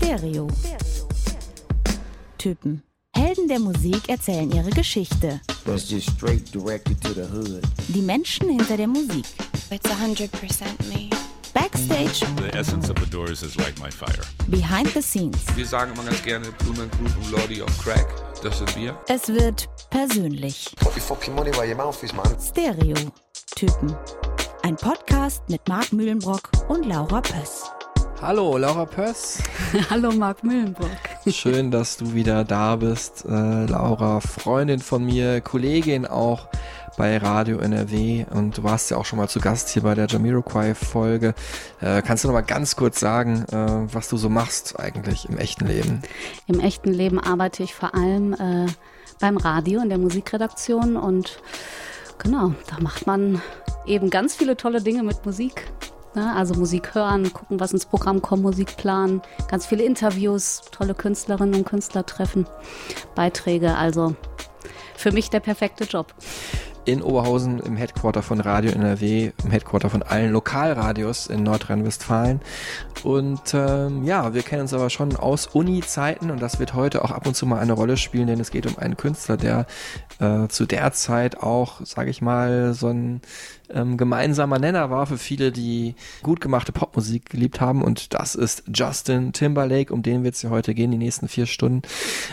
Stereotypen. Helden der Musik erzählen ihre Geschichte. That's just straight directed to the hood. Die Menschen hinter der Musik. It's 100% me. Backstage. The essence of the Doors is like my fire. Behind the scenes. Wir sagen immer ganz gerne Blumengrube und Lordy of Crack. Das sind wir. Es wird persönlich. Put your fucking money where your mouth is, man. Stereotypen. Ein Podcast mit Marc Mühlenbrock und Laura Pöss. Hallo, Laura Pöss. Hallo, Marc Mühlenbrock. Schön, dass du wieder da bist, Laura. Freundin von mir, Kollegin auch bei Radio NRW. Und du warst ja auch schon mal zu Gast hier bei der Jamiroquai-Folge. Kannst du noch mal ganz kurz sagen, was du so machst eigentlich im echten Leben? Im echten Leben arbeite ich vor allem beim Radio in der Musikredaktion. Und genau, da macht man eben ganz viele tolle Dinge mit Musik. Ja, also Musik hören, gucken, was ins Programm kommt, Musik planen, ganz viele Interviews, tolle Künstlerinnen und Künstler treffen, Beiträge, also für mich der perfekte Job. In Oberhausen im Headquarter von Radio NRW, im Headquarter von allen Lokalradios in Nordrhein-Westfalen. Und ja, wir kennen uns aber schon aus Uni-Zeiten und das wird heute auch ab und zu mal eine Rolle spielen, denn es geht um einen Künstler, der zu der Zeit auch, sage ich mal, so ein gemeinsamer Nenner war für viele, die gut gemachte Popmusik geliebt haben, und das ist Justin Timberlake, um den wird es ja heute gehen, die nächsten 4 Stunden.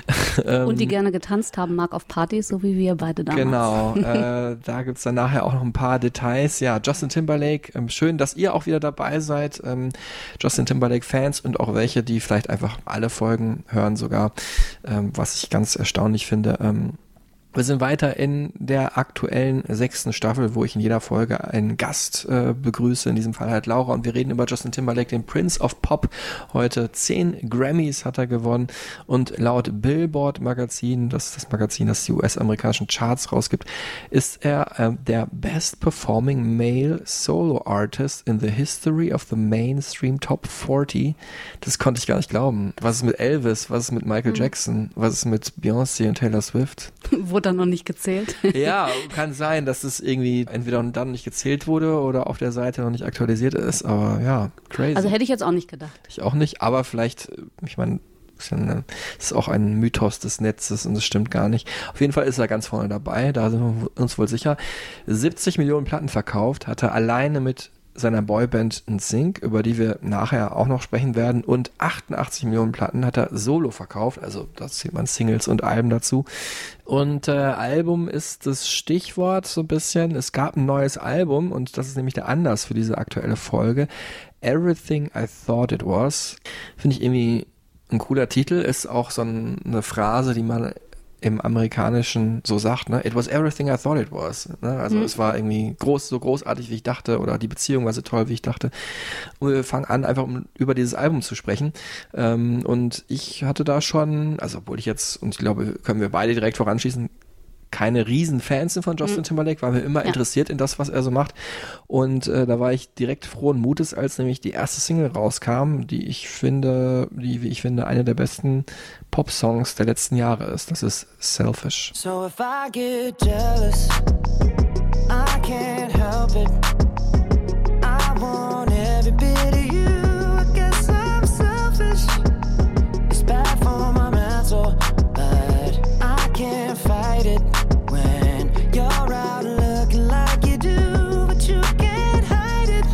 Und die gerne getanzt haben, mag auf Partys, so wie wir beide damals. Genau, da gibt's dann nachher auch noch ein paar Details. Ja, Justin Timberlake, schön, dass ihr auch wieder dabei seid, Justin Timberlake-Fans und auch welche, die vielleicht einfach alle Folgen hören sogar, was ich ganz erstaunlich finde. Wir sind weiter in der aktuellen 6. Staffel, wo ich in jeder Folge einen Gast begrüße, in diesem Fall halt Laura, und wir reden über Justin Timberlake, den Prince of Pop. Heute 10 Grammys hat er gewonnen und laut Billboard Magazin, das ist das Magazin, das die US-amerikanischen Charts rausgibt, ist er der Best Performing Male Solo Artist in the History of the Mainstream Top 40. Das konnte ich gar nicht glauben. Was ist mit Elvis? Was ist mit Michael Jackson? Was ist mit Beyoncé und Taylor Swift? Wurde dann noch nicht gezählt? Ja, kann sein, dass es irgendwie entweder dann nicht gezählt wurde oder auf der Seite noch nicht aktualisiert ist, aber ja, crazy. Also hätte ich jetzt auch nicht gedacht. Ich auch nicht, aber vielleicht, ich meine, das ist auch ein Mythos des Netzes und das stimmt gar nicht. Auf jeden Fall ist er ganz vorne dabei, da sind wir uns wohl sicher. 70 Millionen Platten verkauft, hat er alleine mit seiner Boyband NSYNC, über die wir nachher auch noch sprechen werden, und 88 Millionen Platten hat er solo verkauft, also da zählt man Singles und Alben dazu. Und Album ist das Stichwort so ein bisschen. Es gab ein neues Album und das ist nämlich der Anlass für diese aktuelle Folge. Everything I Thought It Was. Finde ich irgendwie ein cooler Titel, ist auch so eine Phrase, die man im Amerikanischen so sagt, ne? It was everything I thought it was. Ne? Also es war irgendwie so großartig, wie ich dachte, oder die Beziehung war so toll, wie ich dachte. Und wir fangen an, einfach über dieses Album zu sprechen. Und ich hatte da schon, also obwohl ich jetzt, und ich glaube, können wir beide direkt voranschießen, keine riesen Fans sind von Justin Timberlake, waren wir immer interessiert in das, was er so macht. Und da war ich direkt frohen Mutes, als nämlich die erste Single rauskam, die wie ich finde, eine der besten Pop-Songs der letzten Jahre ist. Das ist Selfish. So if I get jealous, I can't help it. I want every bit of you. I guess I'm selfish. It's bad for my mental, but I can't fight it. When you're out looking like you do, but you can't hide it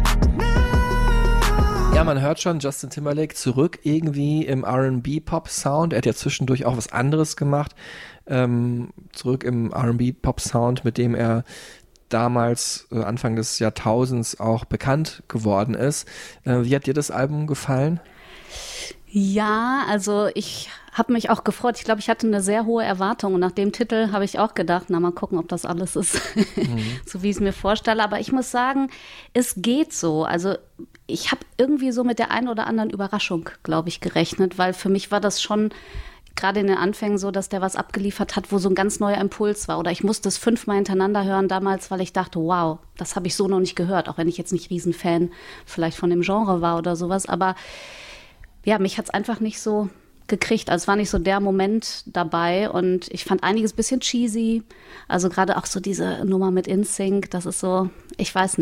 now. Ja, man hört schon Justin Timberlake zurück irgendwie im R&B-Pop-Sound. Er hat ja zwischendurch auch was anderes gemacht. Zurück im R&B-Pop-Sound, mit dem er damals Anfang des Jahrtausends auch bekannt geworden ist. Wie hat dir das Album gefallen? Ja, also ich habe mich auch gefreut. Ich glaube, ich hatte eine sehr hohe Erwartung und nach dem Titel habe ich auch gedacht, na mal gucken, ob das alles ist, so wie ich es mir vorstelle. Aber ich muss sagen, es geht so. Also ich habe irgendwie so mit der einen oder anderen Überraschung, glaube ich, gerechnet, weil für mich war das schon gerade in den Anfängen so, dass der was abgeliefert hat, wo so ein ganz neuer Impuls war. Oder ich musste es 5-mal hintereinander hören damals, weil ich dachte, wow, das habe ich so noch nicht gehört. Auch wenn ich jetzt nicht Riesenfan vielleicht von dem Genre war oder sowas. Aber ja, mich hat es einfach nicht so gekriegt. Also es war nicht so der Moment dabei und ich fand einiges ein bisschen cheesy. Also gerade auch so diese Nummer mit NSYNC, das ist so, ich weiß nicht.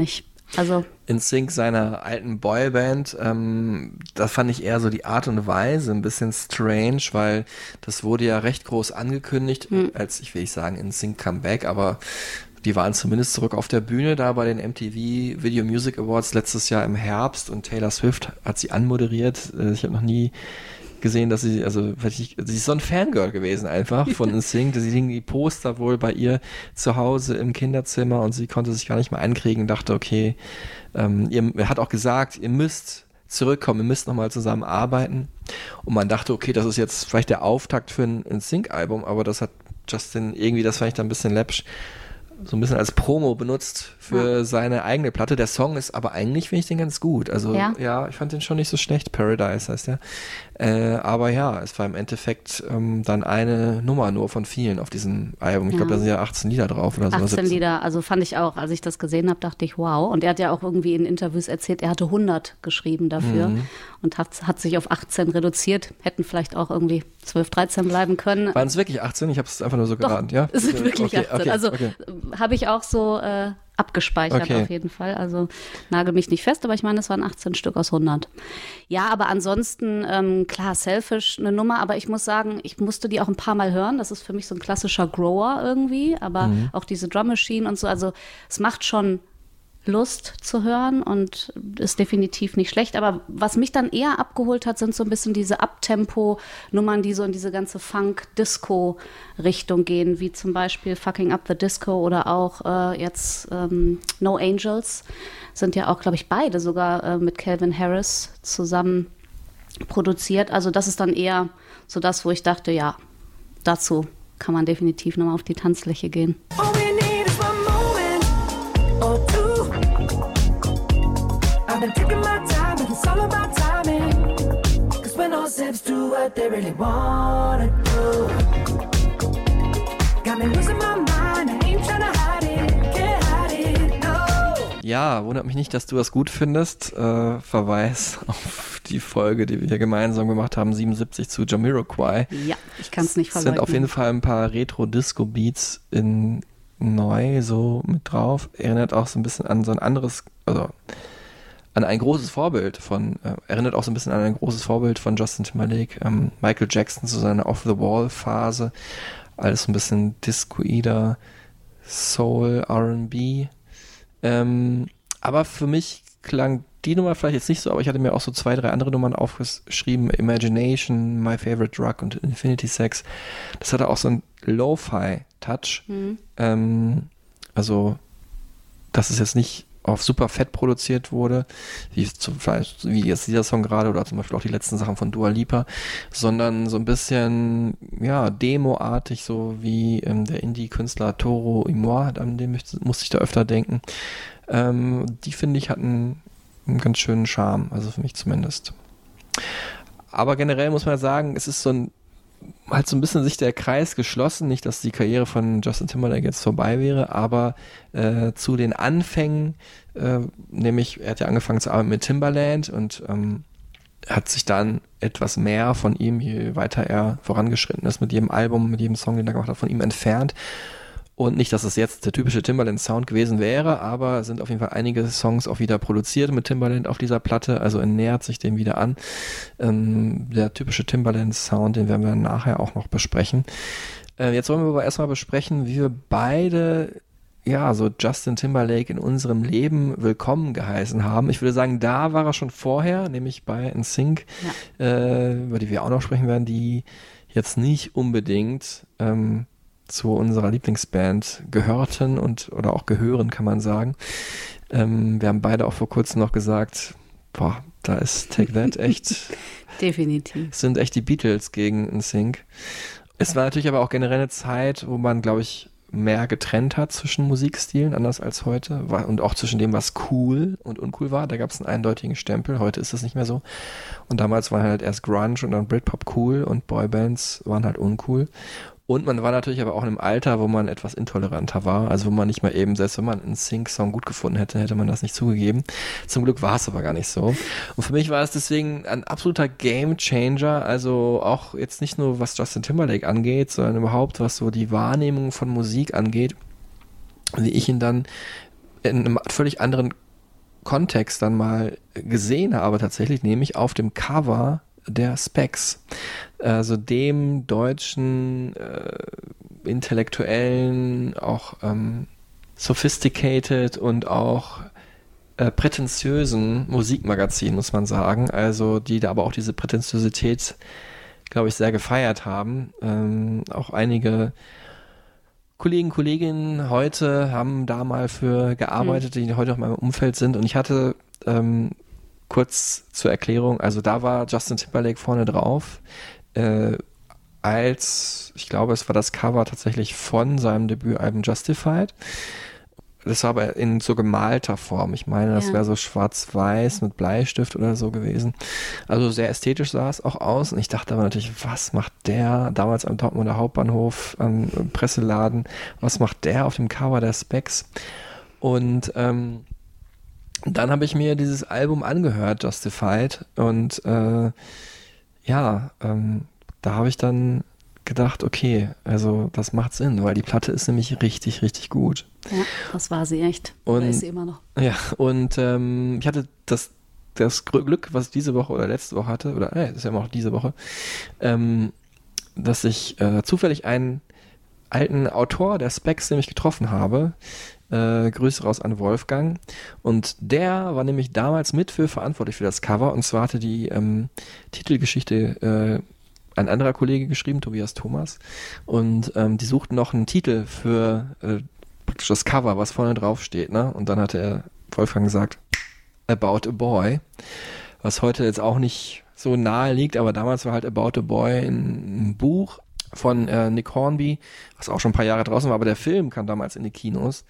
Also NSYNC seiner alten Boyband, da fand ich eher so die Art und Weise ein bisschen strange, weil das wurde ja recht groß angekündigt, als, ich will nicht sagen NSYNC Comeback, aber die waren zumindest zurück auf der Bühne da bei den MTV Video Music Awards letztes Jahr im Herbst und Taylor Swift hat sie anmoderiert. Ich habe noch nie gesehen, dass sie, sie ist so ein Fangirl gewesen einfach von NSYNC. Sie hingen die Poster wohl bei ihr zu Hause im Kinderzimmer und sie konnte sich gar nicht mehr einkriegen, dachte, okay, er hat auch gesagt, ihr müsst zurückkommen, ihr müsst nochmal zusammen arbeiten. Und man dachte, okay, das ist jetzt vielleicht der Auftakt für ein NSYNC-Album, aber das hat Justin irgendwie, das fand ich dann ein bisschen läppsch, so ein bisschen als Promo benutzt für seine eigene Platte. Der Song ist aber eigentlich, finde ich den ganz gut. Also ja, ich fand den schon nicht so schlecht. Paradise heißt der. Aber ja, es war im Endeffekt dann eine Nummer nur von vielen auf diesem Album. Ich glaube, da sind ja 18 Lieder drauf oder so. 18 Lieder, also fand ich auch, als ich das gesehen habe, dachte ich, wow. Und er hat ja auch irgendwie in Interviews erzählt, er hatte 100 geschrieben dafür und hat sich auf 18 reduziert. Hätten vielleicht auch irgendwie 12, 13 bleiben können. Waren es wirklich 18? Ich habe es einfach nur so geraten, ja? Es sind wirklich 18. Also habe ich auch so abgespeichert auf jeden Fall. Also nagel mich nicht fest, aber ich meine, es waren 18 Stück aus 100. Ja, aber ansonsten, klar, Selfish eine Nummer, aber ich muss sagen, ich musste die auch ein paar Mal hören. Das ist für mich so ein klassischer Grower irgendwie, aber auch diese Drum Machine und so, also es macht schon Lust zu hören und ist definitiv nicht schlecht. Aber was mich dann eher abgeholt hat, sind so ein bisschen diese Abtempo-Nummern, die so in diese ganze Funk-Disco-Richtung gehen, wie zum Beispiel Fucking Up the Disco oder auch jetzt No Angels. Sind ja auch, glaube ich, beide sogar mit Calvin Harris zusammen produziert. Also das ist dann eher so das, wo ich dachte, ja, dazu kann man definitiv nochmal auf die Tanzfläche gehen. Been taking my time, but it's all about timing. 'Cause when all sips do what they really wanna do, got me losing my mind, I ain't tryna hide it, can't hide it, no. Ja, wundert mich nicht, dass du das gut findest. Verweis auf die Folge, die wir hier gemeinsam gemacht haben, 77 zu Jamiroquai. Ja, ich kann es nicht verleugnen. Sind auf jeden Fall ein paar Retro-Disco-Beats in neu so mit drauf. Erinnert auch so ein bisschen an so ein anderes, also an ein großes Vorbild erinnert auch so ein bisschen an ein großes Vorbild von Justin Timberlake, Michael Jackson zu seiner Off-the-Wall-Phase, alles so ein bisschen discoider, Soul, R&B, aber für mich klang die Nummer vielleicht jetzt nicht so, aber ich hatte mir auch so 2, 3 andere Nummern aufgeschrieben, Imagination, My Favorite Drug und Infinity Sex, das hatte auch so einen Lo-Fi-Touch, also das ist jetzt nicht auf super fett produziert wurde, wie jetzt dieser Song gerade oder zum Beispiel auch die letzten Sachen von Dua Lipa, sondern so ein bisschen, ja, Demo-artig, so wie der Indie-Künstler Toro y Moi, an den musste ich da öfter denken. Die, finde ich, hatten einen ganz schönen Charme, also für mich zumindest. Aber generell muss man sagen, es ist so ein bisschen sich der Kreis geschlossen, nicht, dass die Karriere von Justin Timberlake jetzt vorbei wäre, aber zu den Anfängen, nämlich er hat ja angefangen zu arbeiten mit Timbaland und hat sich dann etwas mehr von ihm, je weiter er vorangeschritten ist, mit jedem Album, mit jedem Song, den er gemacht hat, von ihm entfernt. Und nicht, dass es jetzt der typische Timbaland-Sound gewesen wäre, aber es sind auf jeden Fall einige Songs auch wieder produziert mit Timbaland auf dieser Platte, also er nähert sich dem wieder an. Der typische Timbaland-Sound, den werden wir nachher auch noch besprechen. Jetzt wollen wir aber erstmal besprechen, wie wir beide, ja, so Justin Timberlake in unserem Leben willkommen geheißen haben. Ich würde sagen, da war er schon vorher, nämlich bei NSYNC, über die wir auch noch sprechen werden, die jetzt nicht unbedingt zu unserer Lieblingsband gehörten oder auch gehören, kann man sagen. Wir haben beide auch vor kurzem noch gesagt, boah, da ist Take That echt. Definitiv. Sind echt die Beatles gegen NSYNC. Es war natürlich aber auch generell eine Zeit, wo man, glaube ich, mehr getrennt hat zwischen Musikstilen, anders als heute. Und auch zwischen dem, was cool und uncool war. Da gab es einen eindeutigen Stempel. Heute ist das nicht mehr so. Und damals war halt erst Grunge und dann Britpop cool und Boybands waren halt uncool. Und man war natürlich aber auch in einem Alter, wo man etwas intoleranter war. Also wo man nicht mal eben, selbst wenn man einen NSYNC-Song gut gefunden hätte, hätte man das nicht zugegeben. Zum Glück war es aber gar nicht so. Und für mich war es deswegen ein absoluter Game-Changer. Also auch jetzt nicht nur, was Justin Timberlake angeht, sondern überhaupt, was so die Wahrnehmung von Musik angeht. Wie ich ihn dann in einem völlig anderen Kontext dann mal gesehen habe, tatsächlich, nämlich auf dem Cover der Specs, also dem deutschen intellektuellen, auch sophisticated und auch prätentiösen Musikmagazin, muss man sagen, also die da aber auch diese Prätentiosität, glaube ich, sehr gefeiert haben. Auch einige Kolleginnen heute haben da mal für gearbeitet, die heute auch in meinem Umfeld sind, und ich hatte kurz zur Erklärung, also da war Justin Timberlake vorne drauf, ich glaube, es war das Cover tatsächlich von seinem Debütalbum Justified. Das war aber in so gemalter Form. Ich meine, das wäre so schwarz-weiß mit Bleistift oder so gewesen. Also sehr ästhetisch sah es auch aus. Und ich dachte aber natürlich, was macht der damals am Dortmunder Hauptbahnhof, am Presseladen, was macht der auf dem Cover der Specs? Und dann habe ich mir dieses Album angehört, Justified. Und da habe ich dann gedacht, okay, also das macht Sinn, weil die Platte ist nämlich richtig, richtig gut. Ja, das war sie echt. Und, ist sie immer noch. Ja, und ich hatte das Glück, was ich diese Woche oder letzte Woche hatte, oder das ist ja immer noch diese Woche, dass ich zufällig einen alten Autor der Specs nämlich getroffen habe. Grüße raus an Wolfgang. Und der war nämlich damals mit für verantwortlich für das Cover, und zwar hatte die Titelgeschichte ein anderer Kollege geschrieben, Tobias Thomas, und die suchten noch einen Titel für praktisch das Cover, was vorne drauf steht, ne? Und dann hatte Wolfgang gesagt, About a Boy, was heute jetzt auch nicht so nahe liegt, aber damals war halt About a Boy ein Buch von Nick Hornby, was auch schon ein paar Jahre draußen war, aber der Film kam damals in die Kinos,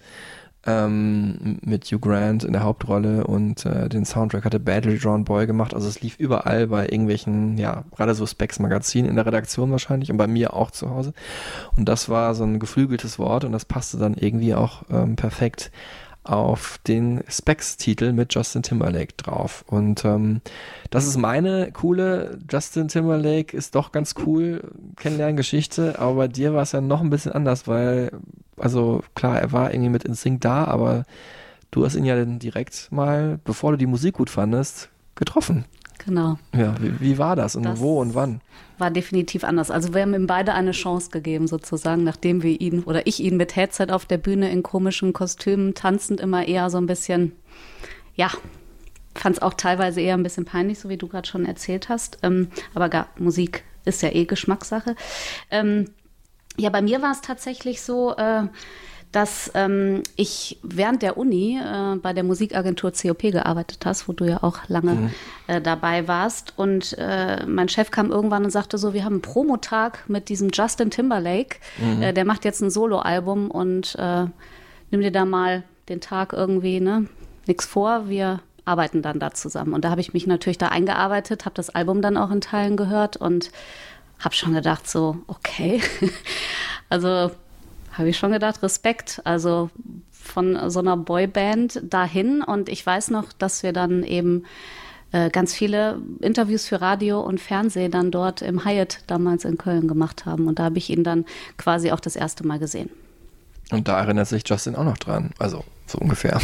mit Hugh Grant in der Hauptrolle, und den Soundtrack hatte Badly Drawn Boy gemacht, also es lief überall bei irgendwelchen, ja, gerade so Specs-Magazinen in der Redaktion wahrscheinlich und bei mir auch zu Hause, und das war so ein geflügeltes Wort, und das passte dann irgendwie auch perfekt auf den Specs-Titel mit Justin Timberlake drauf. Und das ist meine coole Justin Timberlake ist doch ganz cool Kennenlerngeschichte, aber bei dir war es ja noch ein bisschen anders, weil, also klar, er war irgendwie mit NSYNC da, aber du hast ihn ja dann direkt mal, bevor du die Musik gut fandest, getroffen. Genau. Ja, wie war das und wo und wann? War definitiv anders. Also wir haben ihm beide eine Chance gegeben sozusagen, nachdem wir ihn oder ich ihn mit Headset auf der Bühne in komischen Kostümen tanzend immer eher so ein bisschen, ja, fand es auch teilweise eher ein bisschen peinlich, so wie du gerade schon erzählt hast. Aber Musik ist ja eh Geschmackssache. Ja, bei mir war es tatsächlich so, dass ich während der Uni bei der Musikagentur COP gearbeitet hast, wo du ja auch lange dabei warst. Und mein Chef kam irgendwann und sagte so, wir haben einen Promotag mit diesem Justin Timberlake. Der macht jetzt ein Soloalbum und nimm dir da mal den Tag irgendwie, ne, nix vor, wir arbeiten dann da zusammen. Und da habe ich mich natürlich da eingearbeitet, habe das Album dann auch in Teilen gehört und habe schon gedacht so, okay, also habe ich schon gedacht, Respekt, also von so einer Boyband dahin. Und ich weiß noch, dass wir dann eben ganz viele Interviews für Radio und Fernsehen dann dort im Hyatt damals in Köln gemacht haben. Und da habe ich ihn dann quasi auch das erste Mal gesehen. Und da erinnert sich Justin auch noch dran, also so ungefähr.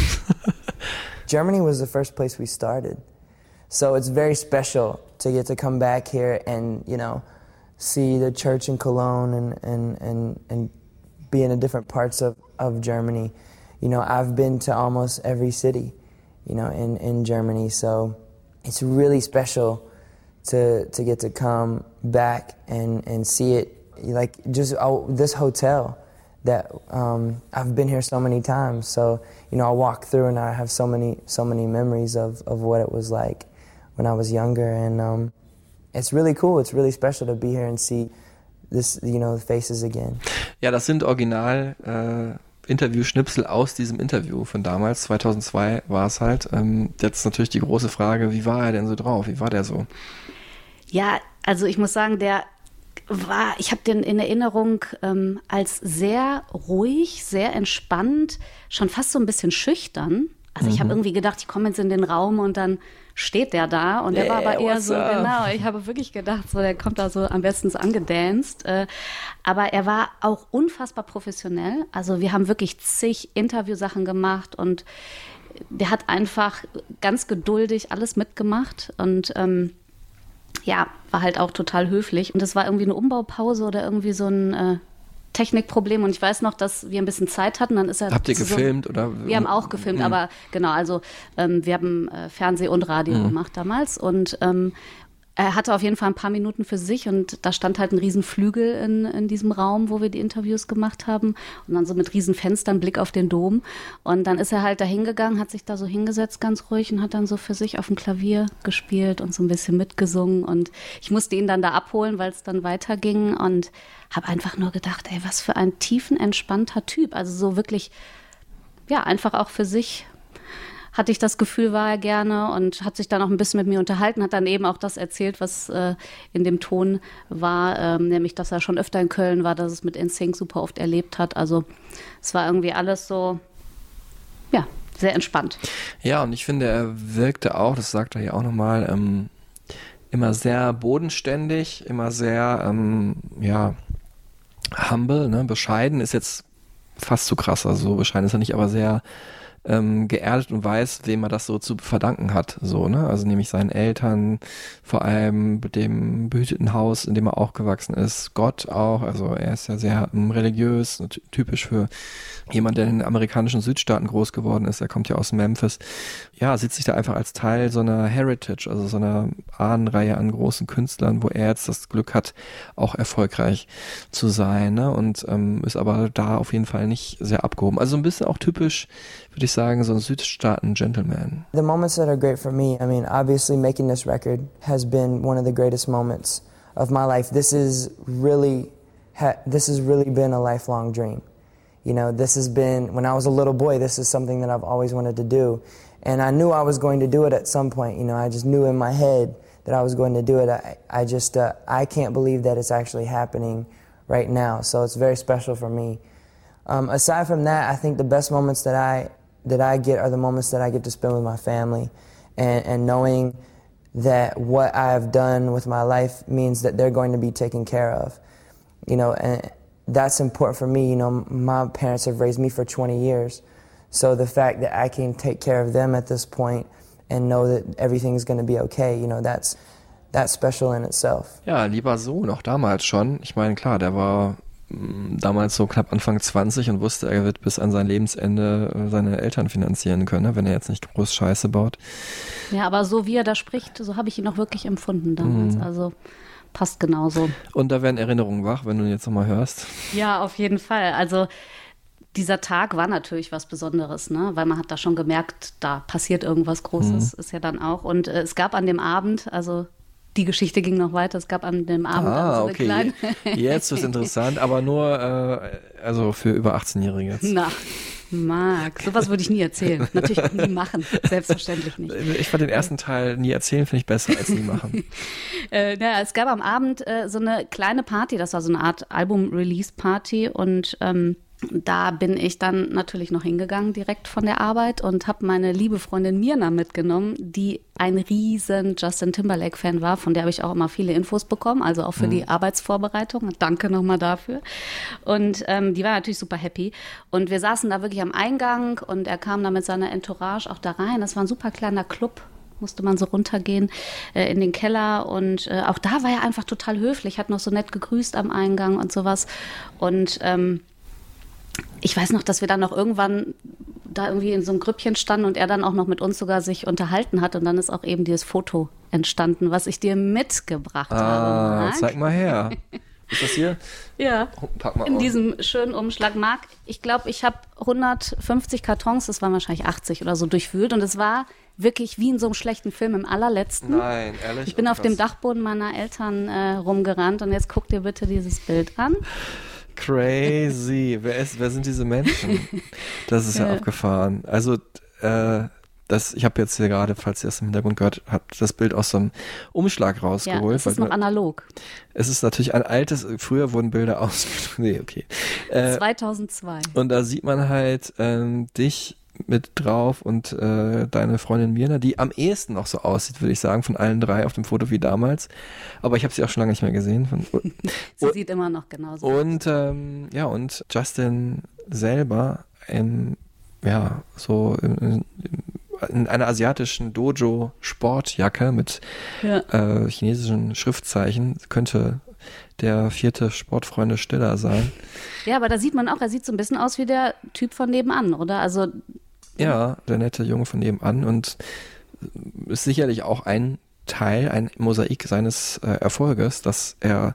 Germany was the first place we started. So it's very special to get to come back here and, you know, see the church in Cologne and be in the different parts of Germany. You know, I've been to almost every city, you know, in Germany. So it's really special to get to come back and see it. Like just this hotel that I've been here so many times. So, you know, I walk through and I have so many memories of what it was like when I was younger. And it's really cool. It's really special to be here and see this, you know, faces again. Ja, das sind original Interview-Schnipsel aus diesem Interview von damals, 2002 war es halt. Jetzt natürlich die große Frage, wie war er denn so drauf? Wie war der so? Ja, also ich muss sagen, ich habe den in Erinnerung als sehr ruhig, sehr entspannt, schon fast so ein bisschen schüchtern. Also ich habe irgendwie gedacht, ich komme jetzt in den Raum und dann steht der da und der war aber eher so, genau, ich habe wirklich gedacht, so der kommt da so am besten so angedanced. Aber er war auch unfassbar professionell. Also wir haben wirklich zig Interviewsachen gemacht und der hat einfach ganz geduldig alles mitgemacht und war halt auch total höflich. Und es war irgendwie eine Umbaupause oder irgendwie so ein Technikproblem. Und ich weiß noch, dass wir ein bisschen Zeit hatten. Dann ist er. Habt ihr gefilmt oder? Wir haben auch gefilmt, aber genau, also wir haben Fernseh und Radio gemacht damals und er hatte auf jeden Fall ein paar Minuten für sich und da stand halt ein riesen Flügel in diesem Raum, wo wir die Interviews gemacht haben und dann so mit riesen Fenstern, Blick auf den Dom und dann ist er halt da hingegangen, hat sich da so hingesetzt ganz ruhig und hat dann so für sich auf dem Klavier gespielt und so ein bisschen mitgesungen und ich musste ihn dann da abholen, weil es dann weiterging und habe einfach nur gedacht, ey, was für ein tiefenentspannter Typ, also so wirklich, ja, einfach auch für sich hatte ich das Gefühl, war er gerne und hat sich dann auch ein bisschen mit mir unterhalten, hat dann eben auch das erzählt, was in dem Ton war, nämlich, dass er schon öfter in Köln war, dass es mit NSYNC super oft erlebt hat. Also es war irgendwie alles so, ja, sehr entspannt. Ja, und ich finde, er wirkte auch, das sagt er ja auch nochmal, immer sehr bodenständig, immer sehr, humble, ne? Bescheiden ist jetzt fast zu krass, also so bescheiden ist er nicht, aber sehr geerdet und weiß, wem er das so zu verdanken hat, so, ne, also nämlich seinen Eltern, vor allem dem behüteten Haus, in dem er aufgewachsen ist, Gott auch, also er ist ja sehr religiös, typisch für jemand, der in den amerikanischen Südstaaten groß geworden ist, er kommt ja aus Memphis, ja, sieht sich da einfach als Teil so einer Heritage, also so einer Ahnenreihe an großen Künstlern, wo er jetzt das Glück hat, auch erfolgreich zu sein, ne, und ist aber da auf jeden Fall nicht sehr abgehoben, also ein bisschen auch typisch, würde ich sagen, so ein Südstaaten-Gentleman. The moments that are great for me, I mean, obviously making this record has been one of the greatest moments of my life. This has really been a lifelong dream. You know, this has been, when I was a little boy, this is something that I've always wanted to do. And I knew I was going to do it at some point, you know, I just knew in my head that I was going to do it. I can't believe that it's actually happening right now, so it's very special for me. Aside from that, I think the best moments that I get are the moments that I get to spend with my family and knowing that what I have done with my life means that they're going to be taken care of. You know, and that's important for me. You know, my parents have raised me for 20 years. So the fact that I can take care of them at this point and know that everything's going to be okay, you know, that's special in itself. Ja, lieber so, noch damals schon. Ich meine, klar, der war damals so knapp Anfang 20 und wusste, er wird bis an sein Lebensende seine Eltern finanzieren können, wenn er jetzt nicht groß Scheiße baut. Ja, aber so wie er da spricht, so habe ich ihn auch wirklich empfunden damals. Also passt genauso. Und da werden Erinnerungen wach, wenn du ihn jetzt nochmal hörst. Ja, auf jeden Fall. Also dieser Tag war natürlich was Besonderes, ne? Weil man hat da schon gemerkt, da passiert irgendwas Großes, ist ja dann auch. Und es gab an dem Abend, also die Geschichte ging noch weiter. Es gab an dem Abend dann so eine kleine... Jetzt ist interessant, aber nur also für über 18-Jährige jetzt. Na, Marc, sowas würde ich nie erzählen. Natürlich auch nie machen, selbstverständlich nicht. Ich fand den ersten Teil nie erzählen, finde ich besser als nie machen. Es gab am Abend so eine kleine Party, das war so eine Art Album-Release-Party und da bin ich dann natürlich noch hingegangen direkt von der Arbeit und habe meine liebe Freundin Mirna mitgenommen, die ein riesen Justin Timberlake-Fan war, von der habe ich auch immer viele Infos bekommen, also auch für die Arbeitsvorbereitung. Danke nochmal dafür. Und die war natürlich super happy. Und wir saßen da wirklich am Eingang und er kam da mit seiner Entourage auch da rein. Das war ein super kleiner Club. Musste man so runtergehen in den Keller und auch da war er einfach total höflich, hat noch so nett gegrüßt am Eingang und sowas. Und ich weiß noch, dass wir dann noch irgendwann da irgendwie in so einem Grüppchen standen und er dann auch noch mit uns sogar sich unterhalten hat und dann ist auch eben dieses Foto entstanden, was ich dir mitgebracht habe. Marc. Zeig mal her. Ist das hier? Ja, Pack mal in auf. diesem schönen Umschlag. Marc, ich glaube, ich habe 150 Kartons, das waren wahrscheinlich 80 oder so, durchwühlt und es war wirklich wie in so einem schlechten Film im allerletzten. Nein, ehrlich? Ich bin auf dem Dachboden meiner Eltern rumgerannt und jetzt guck dir bitte dieses Bild an. Crazy. Wer sind diese Menschen? Das ist ja abgefahren. Also, ich habe jetzt hier gerade, falls ihr es im Hintergrund gehört habt, das Bild aus so einem Umschlag rausgeholt. Ja, es ist noch analog. Es ist natürlich ein altes, früher wurden Bilder aus... Nee, okay. 2002. Und da sieht man halt dich mit drauf und deine Freundin Mirna, die am ehesten noch so aussieht, würde ich sagen, von allen drei auf dem Foto wie damals. Aber ich habe sie auch schon lange nicht mehr gesehen. Sie sieht immer noch genauso aus. Und und Justin selber so in einer asiatischen Dojo-Sportjacke mit chinesischen Schriftzeichen. Könnte der 4. Sportfreunde Stiller sein. Ja, aber da sieht man auch, er sieht so ein bisschen aus wie der Typ von nebenan, oder? Also ja, der nette Junge von nebenan und ist sicherlich auch ein Teil, ein Mosaik seines Erfolges, dass er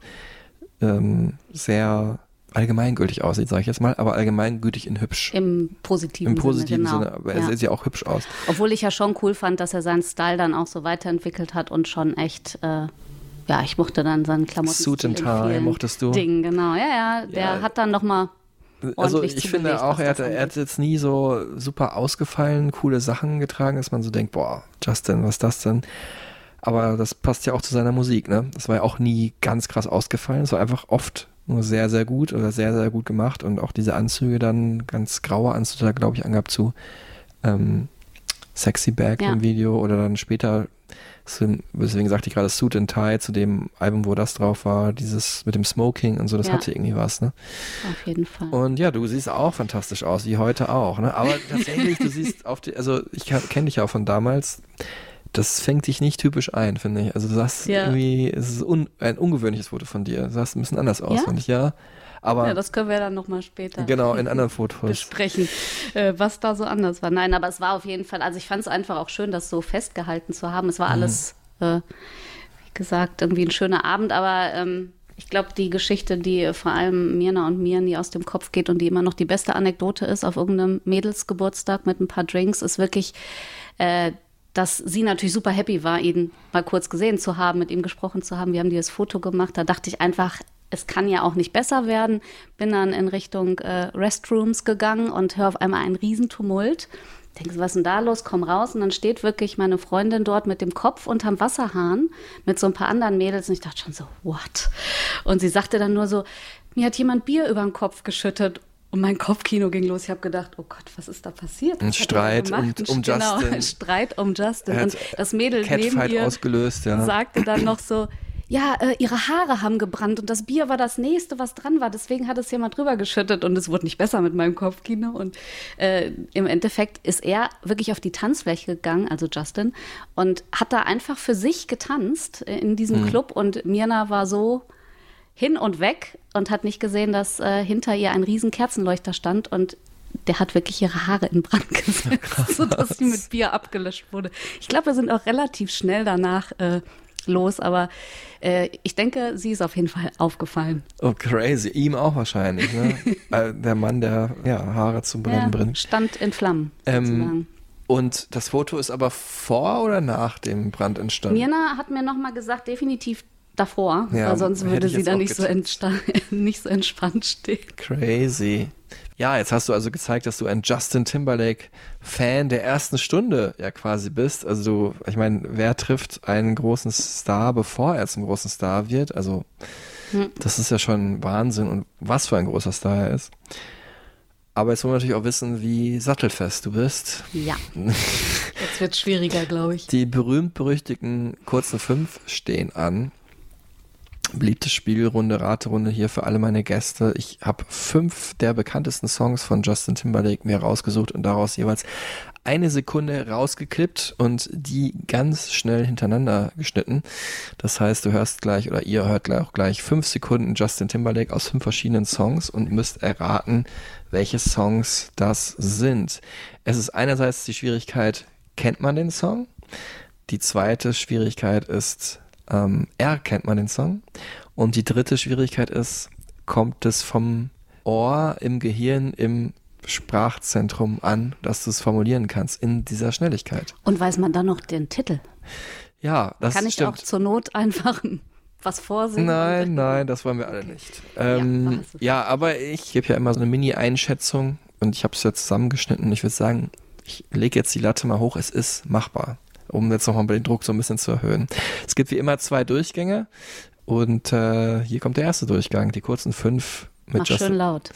sehr allgemeingültig aussieht, sage ich jetzt mal, aber allgemeingültig in hübsch. Im positiven Sinne, aber er sieht ja auch hübsch aus. Obwohl ich ja schon cool fand, dass er seinen Style dann auch so weiterentwickelt hat und schon echt, ich mochte dann seinen Klamotten. Suit and Tie mochtest du? Ding, genau, der hat dann nochmal also ich finde auch, er hat jetzt nie so super ausgefallen, coole Sachen getragen, dass man so denkt, boah, Justin, was ist das denn? Aber das passt ja auch zu seiner Musik, ne? Das war ja auch nie ganz krass ausgefallen. Es war einfach oft nur sehr, sehr gut oder sehr, sehr gut gemacht. Und auch diese Anzüge dann, ganz graue Anzüge, da glaube ich, angab zu Sexy Back im Video oder dann später, deswegen sagte ich gerade Suit and Tie zu dem Album, wo das drauf war, dieses mit dem Smoking und so, das hatte irgendwie was, ne? Auf jeden Fall. Und ja, du siehst auch fantastisch aus, wie heute auch, ne? Aber tatsächlich, du siehst also ich kenne dich ja auch von damals, das fängt dich nicht typisch ein, finde ich. Also du sagst irgendwie, es ist ein ungewöhnliches Foto von dir. Du sahst ein bisschen anders aus, finde ich, Aber das können wir dann nochmal später in anderen Fotos besprechen, was da so anders war. Nein, aber es war auf jeden Fall, also ich fand es einfach auch schön, das so festgehalten zu haben. Es war alles, wie gesagt, irgendwie ein schöner Abend, aber ich glaube, die Geschichte, die vor allem Mirna und mir nie aus dem Kopf geht und die immer noch die beste Anekdote ist auf irgendeinem Mädelsgeburtstag mit ein paar Drinks, ist wirklich, dass sie natürlich super happy war, ihn mal kurz gesehen zu haben, mit ihm gesprochen zu haben. Wir haben dieses Foto gemacht. Da dachte ich einfach, es kann ja auch nicht besser werden. Bin dann in Richtung Restrooms gegangen und höre auf einmal einen Riesentumult. Denke so, was ist denn da los? Komm raus. Und dann steht wirklich meine Freundin dort mit dem Kopf unterm Wasserhahn mit so ein paar anderen Mädels. Und ich dachte schon so, what? Und sie sagte dann nur so, mir hat jemand Bier über den Kopf geschüttet. Und mein Kopfkino ging los. Ich habe gedacht, oh Gott, was ist da passiert? Ein Streit um Justin. Genau, ein Streit um Justin. Und das Mädel Catfight neben ihr ausgelöst, sagte dann noch so, ihre Haare haben gebrannt und das Bier war das Nächste, was dran war. Deswegen hat es jemand drüber geschüttet und es wurde nicht besser mit meinem Kopfkino. Und im Endeffekt ist er wirklich auf die Tanzfläche gegangen, also Justin, und hat da einfach für sich getanzt in diesem Club. Und Mirna war so hin und weg und hat nicht gesehen, dass hinter ihr ein riesen Kerzenleuchter stand und der hat wirklich ihre Haare in Brand gesetzt, sodass sie mit Bier abgelöscht wurde. Ich glaube, wir sind auch relativ schnell danach los, aber ich denke, sie ist auf jeden Fall aufgefallen. Oh, crazy. Ihm auch wahrscheinlich, ne? Der Mann, der Haare zum Brennen bringt. Stand in Flammen, sozusagen. Und das Foto ist aber vor oder nach dem Brand entstanden? Mirna hat mir nochmal gesagt, definitiv davor, weil sonst würde sie da nicht so entspannt stehen. Crazy. Ja, jetzt hast du also gezeigt, dass du ein Justin Timberlake-Fan der ersten Stunde ja quasi bist. Also ich meine, wer trifft einen großen Star, bevor er zum großen Star wird? Also das ist ja schon Wahnsinn und was für ein großer Star er ist. Aber jetzt wollen wir natürlich auch wissen, wie sattelfest du bist. Ja, jetzt wird es schwieriger, glaube ich. Die berühmt-berüchtigten kurzen 5 stehen an. Beliebte Spielrunde, Raterunde hier für alle meine Gäste. Ich habe 5 der bekanntesten Songs von Justin Timberlake mir rausgesucht und daraus jeweils 1 Sekunde rausgeklippt und die ganz schnell hintereinander geschnitten. Das heißt, du hörst gleich oder ihr hört gleich 5 Sekunden Justin Timberlake aus 5 verschiedenen Songs und müsst erraten, welche Songs das sind. Es ist einerseits die Schwierigkeit, kennt man den Song? Die zweite Schwierigkeit ist, erkennt man den Song? Und die dritte Schwierigkeit ist, kommt es vom Ohr, im Gehirn, im Sprachzentrum an, dass du es formulieren kannst in dieser Schnelligkeit. Und weiß man dann noch den Titel? Ja, das Kann ich stimmt. auch zur Not einfach was vorsingen? Nein, das wollen wir alle nicht. Ja, aber ich gebe ja immer so eine Mini-Einschätzung und ich habe es ja zusammengeschnitten. Ich würde sagen, ich lege jetzt die Latte mal hoch, es ist machbar, um jetzt nochmal den Druck so ein bisschen zu erhöhen. Es gibt wie immer 2 Durchgänge und hier kommt der erste Durchgang, die kurzen 5 mit Mach schön laut.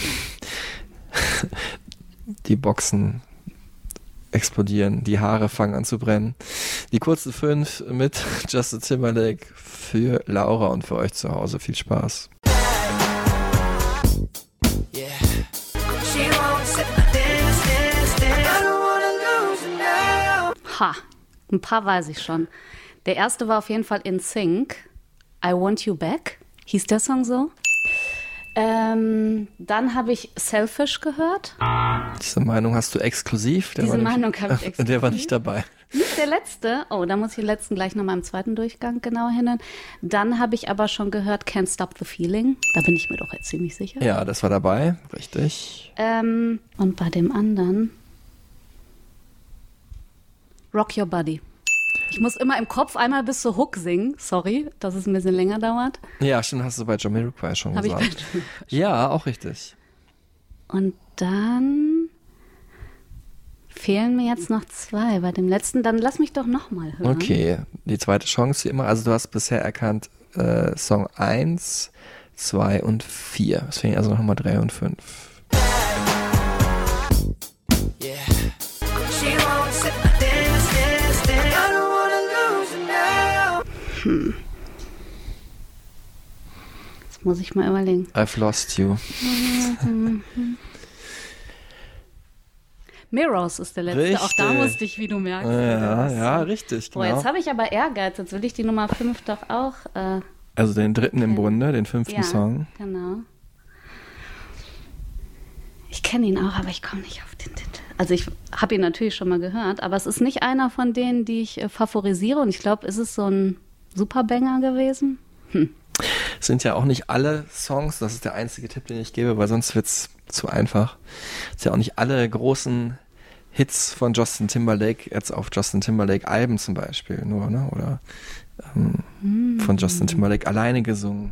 Die Boxen explodieren, die Haare fangen an zu brennen. Die kurzen 5 mit Justin Timberlake für Laura und für euch zu Hause. Viel Spaß. She won't sit my dance. Ein paar weiß ich schon. Der erste war auf jeden Fall In Sync. I Want You Back. Hieß der Song so? Dann habe ich Selfish gehört. Diese Meinung hast du exklusiv? Diese Meinung habe ich exklusiv. Der war nicht dabei. Nicht der letzte. Oh, da muss ich den letzten gleich nochmal im zweiten Durchgang genau hin. Dann habe ich aber schon gehört Can't Stop the Feeling. Da bin ich mir doch jetzt ziemlich sicher. Ja, das war dabei. Richtig. Und bei dem anderen Rock Your Body. Ich muss immer im Kopf einmal bis zur Hook singen. Sorry, dass es ein bisschen länger dauert. Ja, stimmt, hast du bei Jamiroquai schon Hab gesagt. Ja, auch richtig. Und dann fehlen mir jetzt noch 2 bei dem letzten. Dann lass mich doch nochmal hören. Okay, die zweite Chance wie immer. Also du hast bisher erkannt Song 1, 2 und 4. Es fehlen also nochmal 3 und 5. Jetzt muss ich mal überlegen. I've lost you. Mirrors ist der letzte. Richtig. Auch da musste ich, wie du merkst. Ja, richtig, genau. Boah, jetzt habe ich aber Ehrgeiz. Jetzt will ich die Nummer 5 doch auch. Also den dritten im Bunde, den 5. Song. Genau. Ich kenne ihn auch, aber ich komme nicht auf den Titel. Also ich habe ihn natürlich schon mal gehört, aber es ist nicht einer von denen, die ich favorisiere. Und ich glaube, ist es so ein Superbanger gewesen? Es sind ja auch nicht alle Songs, das ist der einzige Tipp, den ich gebe, weil sonst wird es zu einfach. Es sind ja auch nicht alle großen Hits von Justin Timberlake jetzt auf Justin Timberlake Alben zum Beispiel nur, ne? Oder von Justin Timberlake alleine gesungen.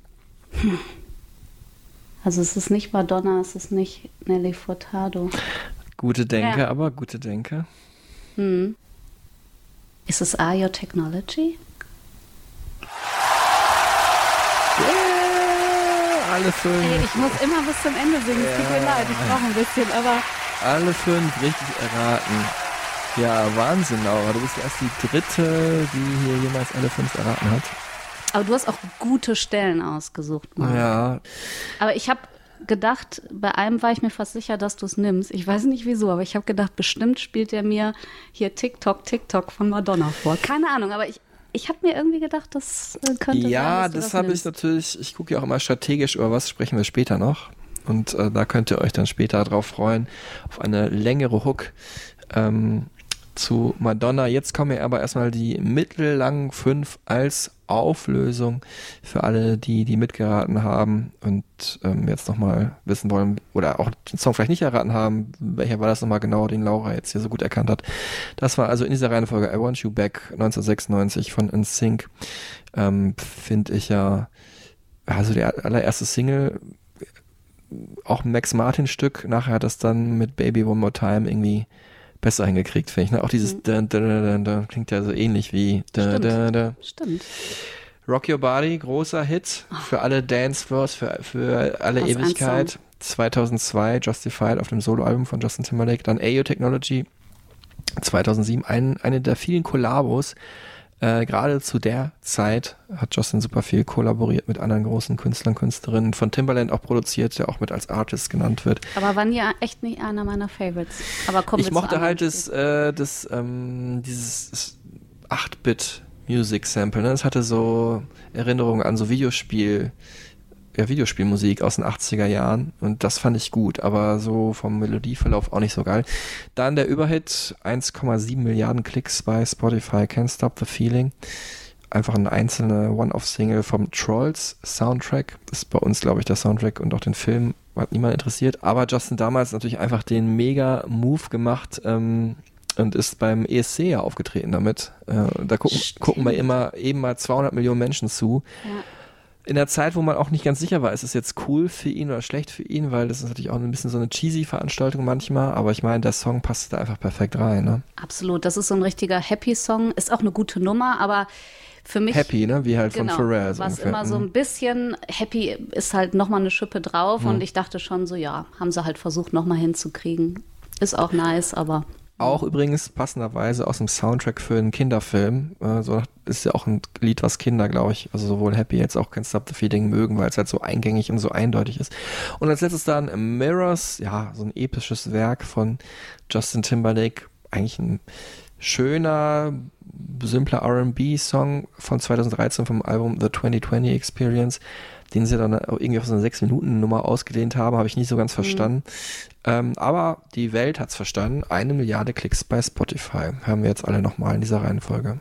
Also es ist nicht Madonna, es ist nicht Nelly Furtado. Gute Denke, aber gute Denke. Ist es Are Your Technology? Yeah, alle 5. Ey, ich muss immer bis zum Ende singen, es tut mir leid, ich brauche ein bisschen, aber... Alle 5 richtig erraten. Ja, Wahnsinn, Laura. Du bist erst die dritte, die hier jemals alle 5 erraten hat. Aber du hast auch gute Stellen ausgesucht, Marc. Ja. Aber ich habe gedacht, bei einem war ich mir fast sicher, dass du es nimmst. Ich weiß nicht wieso, aber ich habe gedacht, bestimmt spielt er mir hier TikTok von Madonna vor. Keine Ahnung, aber ich habe mir irgendwie gedacht, das könnte sein, Ja, dass du das habe ich natürlich, ich gucke ja auch immer strategisch, über was sprechen wir später noch. Und da könnt ihr euch dann später drauf freuen, auf eine längere Hook zu Madonna. Jetzt kommen ja aber erstmal die mittellangen 5 als Auflösung für alle, die mitgeraten haben und jetzt nochmal wissen wollen oder auch den Song vielleicht nicht erraten haben. Welcher war das nochmal genau, den Laura jetzt hier so gut erkannt hat. Das war also in dieser Reihenfolge I Want You Back 1996 von NSYNC. Finde ich ja, also der allererste Single, auch ein Max Martin Stück, nachher hat das dann mit Baby One More Time irgendwie besser hingekriegt, finde ich. Ne? Auch dieses da klingt ja so ähnlich wie Stimmt. Rock Your Body, großer Hit für alle Dancefloors, für alle Was Ewigkeit. 2002 Justified auf dem Soloalbum von Justin Timberlake. Dann Ayo Technology 2007. Eine der vielen Kollabos. Gerade zu der Zeit hat Justin super viel kollaboriert mit anderen großen Künstlern, Künstlerinnen, von Timbaland auch produziert, der auch mit als Artist genannt wird. Aber war ja echt nicht einer meiner Favorites. Aber ich mochte halt dieses 8-Bit-Music-Sample. Ne? Das hatte so Erinnerungen an so Videospielmusik aus den 80er Jahren und das fand ich gut, aber so vom Melodieverlauf auch nicht so geil. Dann der Überhit, 1,7 Milliarden Klicks bei Spotify, Can't Stop the Feeling. Einfach eine einzelne One-Off-Single vom Trolls Soundtrack. Das ist bei uns, glaube ich, der Soundtrack und auch den Film hat niemand interessiert. Aber Justin damals natürlich einfach den Mega-Move gemacht und ist beim ESC ja aufgetreten damit. Da gucken wir immer eben mal 200 Millionen Menschen zu. Ja. In der Zeit, wo man auch nicht ganz sicher war, ist es jetzt cool für ihn oder schlecht für ihn, weil das ist natürlich auch ein bisschen so eine cheesy Veranstaltung manchmal, aber ich meine, der Song passt da einfach perfekt rein. Ne? Absolut, das ist so ein richtiger Happy-Song, ist auch eine gute Nummer, aber für mich... Happy, ne? Wie halt von Pharrell. So was ungefähr. Immer so ein bisschen, Happy ist halt nochmal eine Schippe drauf und ich dachte schon so, ja, haben sie halt versucht nochmal hinzukriegen. Ist auch nice, aber... Auch übrigens passenderweise aus dem Soundtrack für einen Kinderfilm. So ist ja auch ein Lied, was Kinder, glaube ich, also sowohl Happy jetzt auch Can't Stop the Feeling mögen, weil es halt so eingängig und so eindeutig ist. Und als letztes dann Mirrors, ja, so ein episches Werk von Justin Timberlake. Eigentlich ein schöner, simpler R&B-Song von 2013 vom Album The 2020 Experience, den sie dann irgendwie auf so eine 6-Minuten-Nummer ausgedehnt haben, habe ich nicht so ganz verstanden. Aber die Welt hat's verstanden. 1 Milliarde Klicks bei Spotify. Hören wir jetzt alle nochmal in dieser Reihenfolge.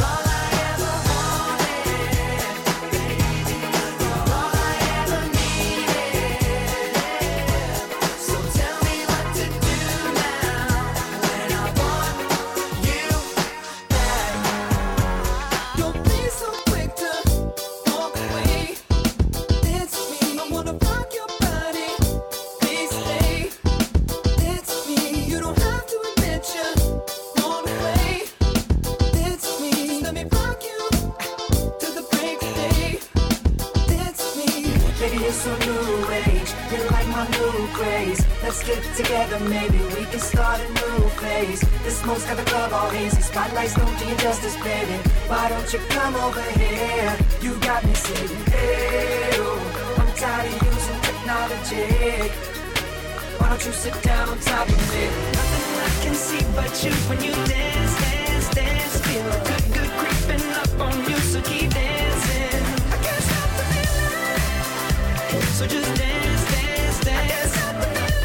Together, maybe we can start a new phase. The smoke's got the club all hazy. Spotlights don't do you justice, baby. Why don't you come over here? You got me saying, hey, oh, I'm tired of using technology. Why don't you sit down on top of me? Nothing I can see but you when you dance, dance, dance. Feel good, good creeping up on you, so keep dancing. I can't stop the feeling. So just dance, dance, dance. I can't stop the feeling.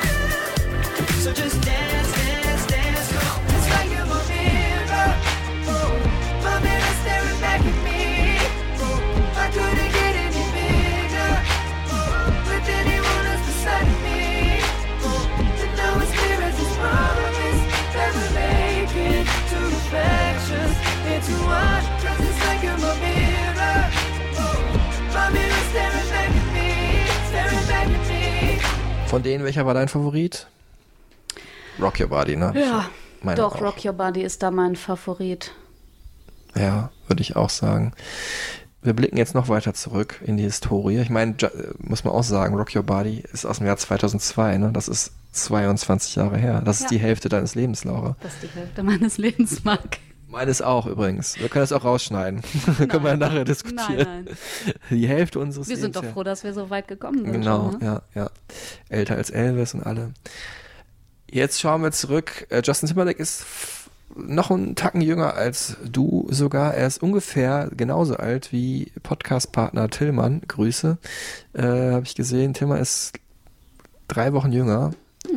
So just dance, dance, dance. It's like you're my mirror. Oh, my mirror staring back at me. Oh, I couldn't get any bigger. Oh, with anyone else beside me. Oh, and now it's clear as this promise that we're making two reflections into one. 'Cause it's like you're my mirror. Oh, my mirror staring back at me. Staring back at me. Von denen, welcher war dein Favorit? Rock Your Body, ne? Ja, doch, auch. Rock Your Body ist da mein Favorit. Ja, würde ich auch sagen. Wir blicken jetzt noch weiter zurück in die Historie. Ich meine, muss man auch sagen, Rock Your Body ist aus dem Jahr 2002, ne? Das ist 22 Jahre her. Das ist die Hälfte deines Lebens, Laura. Das ist die Hälfte meines Lebens, Marc. Meines auch übrigens. Wir können das auch rausschneiden. Können wir nachher diskutieren. Nein. Die Hälfte unseres Wir Lebens. sind doch froh, dass wir so weit gekommen sind. Genau, schon, ne? ja. Älter als Elvis und alle. Jetzt schauen wir zurück. Justin Timberlake ist noch einen Tacken jünger als du sogar. Er ist ungefähr genauso alt wie Podcast-Partner Tillmann. Grüße. Habe ich gesehen. Tillmann ist 3 Wochen jünger.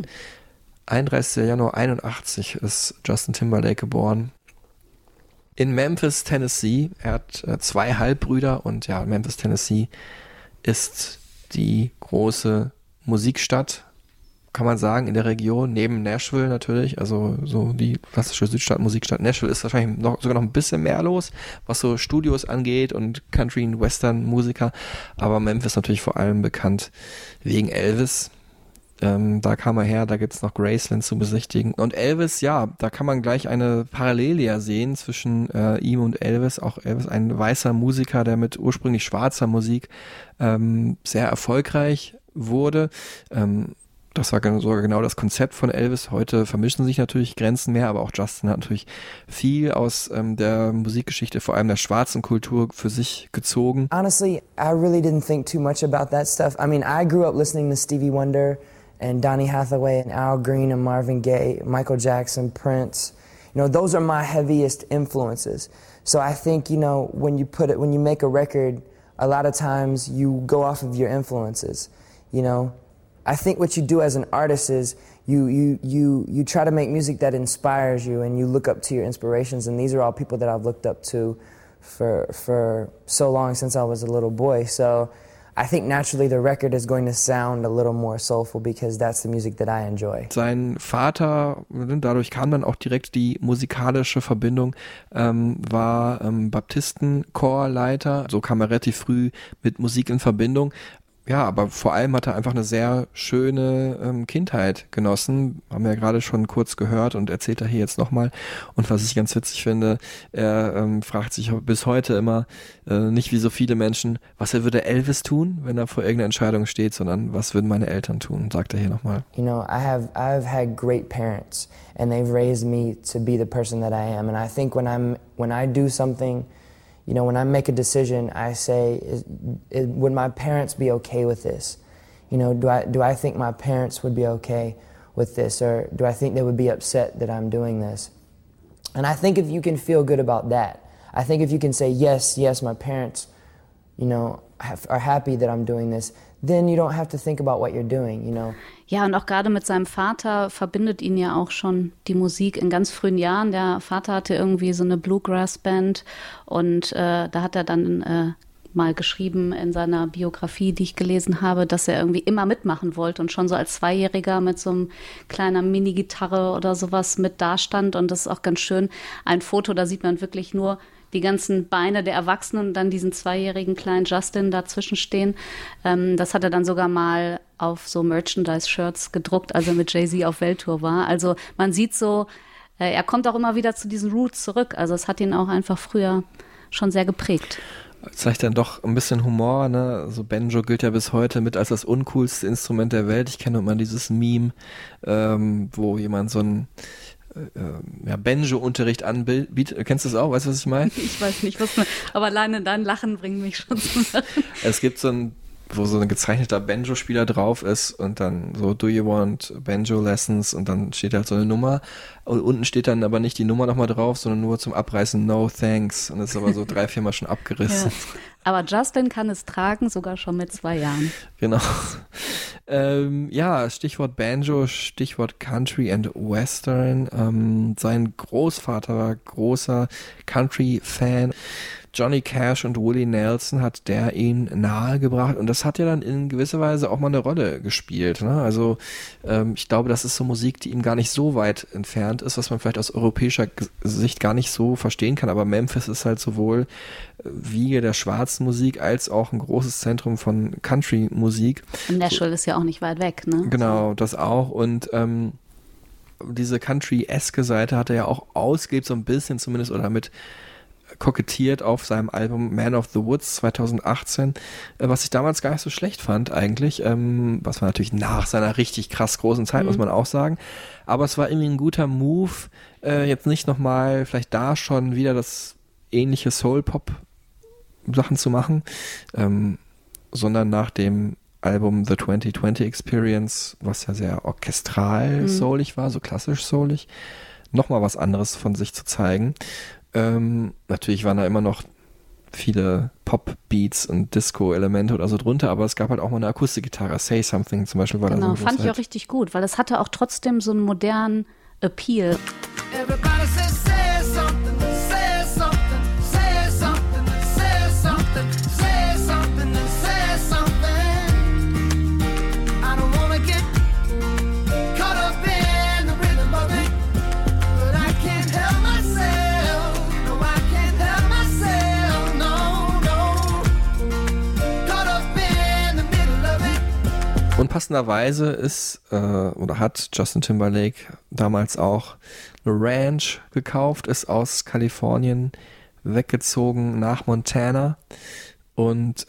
31. Januar 81 ist Justin Timberlake geboren. In Memphis, Tennessee. Er hat 2 Halbbrüder und ja, Memphis, Tennessee ist die große Musikstadt, kann man sagen, in der Region, neben Nashville natürlich, also so die klassische Südstadt, Musikstadt. Nashville ist wahrscheinlich sogar noch ein bisschen mehr los, was so Studios angeht und Country- und Western-Musiker, aber Memphis natürlich vor allem bekannt wegen Elvis. Da kam er her, da gibt's noch Graceland zu besichtigen. Und Elvis, ja, da kann man gleich eine Parallele ja sehen zwischen ihm und Elvis. Auch Elvis, ein weißer Musiker, der mit ursprünglich schwarzer Musik sehr erfolgreich wurde. Das war sogar genau das Konzept von Elvis. Heute vermischen sich natürlich Grenzen mehr, aber auch Justin hat natürlich viel aus der Musikgeschichte, vor allem der schwarzen Kultur, für sich gezogen. Honestly, I really didn't think too much about that stuff. I mean, I grew up listening to Stevie Wonder and Donny Hathaway and Al Green and Marvin Gaye, Michael Jackson, Prince. You know, those are my heaviest influences. So I think, you know, when you make a record, a lot of times you go off of your influences, you know. I think what you do as an artist is you try to make music that inspires you and you look up to your inspirations, and these are all people that I've looked up to for so long since I was a little boy. So I think naturally the record is going to sound a little more soulful because that's the music that I enjoy. Sein Vater, dadurch kam dann auch direkt die musikalische Verbindung, war Baptistenchorleiter, so kam er relativ früh mit Musik in Verbindung. Ja, aber vor allem hat er einfach eine sehr schöne Kindheit genossen. Haben wir ja gerade schon kurz gehört und erzählt er hier jetzt nochmal. Und was ich ganz witzig finde, er fragt sich bis heute immer, nicht wie so viele Menschen, was würde Elvis tun, wenn er vor irgendeiner Entscheidung steht, sondern was würden meine Eltern tun, sagt er hier nochmal. You know, I've had great parents and they've raised me to be the person that I am. And I think when I do something, you know, when I make a decision, I say, would my parents be okay with this? You know, do I think my parents would be okay with this? Or do I think they would be upset that I'm doing this? And I think if you can feel good about that, I think if you can say, yes, my parents, are happy that I'm doing this, then you don't have to think about what you're doing, Ja, und auch gerade mit seinem Vater verbindet ihn ja auch schon die Musik in ganz frühen Jahren. Der Vater hatte irgendwie so eine Bluegrass-Band und da hat er dann mal geschrieben in seiner Biografie, die ich gelesen habe, dass er irgendwie immer mitmachen wollte und schon so als Zweijähriger mit so einem kleiner Mini-Gitarre oder sowas mit dastand. Und das ist auch ganz schön. Ein Foto, da sieht man wirklich nur die ganzen Beine der Erwachsenen und dann diesen zweijährigen kleinen Justin dazwischen stehen. Das hat er dann sogar mal auf so Merchandise-Shirts gedruckt, als er mit Jay-Z auf Welttour war. Also man sieht so, er kommt auch immer wieder zu diesen Roots zurück. Also es hat ihn auch einfach früher schon sehr geprägt. Zeigt dann doch ein bisschen Humor, ne? So Banjo gilt ja bis heute mit als das uncoolste Instrument der Welt. Ich kenne immer dieses Meme, wo jemand so ein Banjo-Unterricht anbietet. Kennst du das auch? Weißt du, was ich meine? Ich weiß nicht, aber alleine dein Lachen bringt mich schon zum Lachen. Es gibt so ein, wo so ein gezeichneter Banjo-Spieler drauf ist und dann so, do you want Banjo Lessons? Und dann steht halt so eine Nummer und unten steht dann aber nicht die Nummer nochmal drauf, sondern nur zum Abreißen, no thanks. Und das ist aber so 3-4 Mal schon abgerissen. Ja. Aber Justin kann es tragen, sogar schon mit 2 Jahren. Genau. Stichwort Banjo, Stichwort Country and Western. Sein Großvater war großer Country-Fan. Johnny Cash und Willie Nelson hat der ihn nahegebracht und das hat ja dann in gewisser Weise auch mal eine Rolle gespielt. Ne? Also ich glaube, das ist so Musik, die ihm gar nicht so weit entfernt ist, was man vielleicht aus europäischer Sicht gar nicht so verstehen kann, aber Memphis ist halt sowohl Wiege der schwarzen Musik als auch ein großes Zentrum von Country-Musik. Und Nashville ist ja auch nicht weit weg, ne? Genau, das auch und diese Country-eske Seite hat er ja auch ausgelebt, so ein bisschen zumindest, oder mit kokettiert auf seinem Album Man of the Woods 2018, was ich damals gar nicht so schlecht fand eigentlich, was war natürlich nach seiner richtig krass großen Zeit, muss man auch sagen, aber es war irgendwie ein guter Move, jetzt nicht nochmal vielleicht da schon wieder das ähnliche Soul-Pop-Sachen zu machen, sondern nach dem Album The 2020 Experience, was ja sehr orchestral soulig war, so klassisch soulig, nochmal was anderes von sich zu zeigen. Natürlich waren da immer noch viele Pop-Beats und Disco-Elemente oder so drunter, aber es gab halt auch mal eine Akustikgitarre. Say Something zum Beispiel war da so ein fand ich auch richtig gut, weil es hatte auch trotzdem so einen modernen Appeal. Everybody says, say something, say something, say something, say something, say something, say something. I don't wanna get caught up in the rhythm of it, but I can't help myself. No, I can't help myself. No, no. Caught up in the middle of it. Und passenderweise ist oder hat Justin Timberlake damals auch eine Ranch gekauft, ist aus Kalifornien weggezogen nach Montana und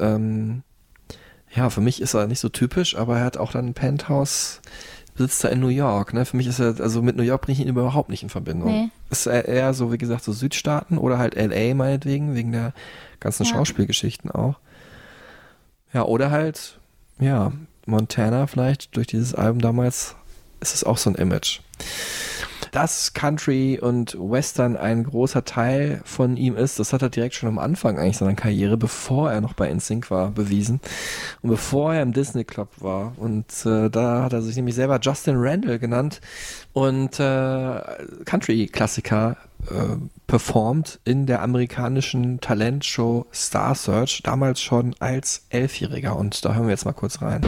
für mich ist er nicht so typisch, aber er hat auch dann ein Penthouse, sitzt er in New York, ne? Für mich ist er, also mit New York bringe ich ihn überhaupt nicht in Verbindung. Nee. Ist er eher so, wie gesagt, so Südstaaten oder halt LA meinetwegen, wegen der ganzen Schauspielgeschichten auch. Ja, oder halt, Montana vielleicht, durch dieses Album damals ist es auch so ein Image. Dass Country und Western ein großer Teil von ihm ist, das hat er direkt schon am Anfang eigentlich seiner Karriere, bevor er noch bei NSYNC war, bewiesen. Und bevor er im Disney Club war. Und da hat er sich nämlich selber Justin Randall genannt und Country-Klassiker performt in der amerikanischen Talentshow Star Search, damals schon als 11-Jähriger. Und da hören wir jetzt mal kurz rein.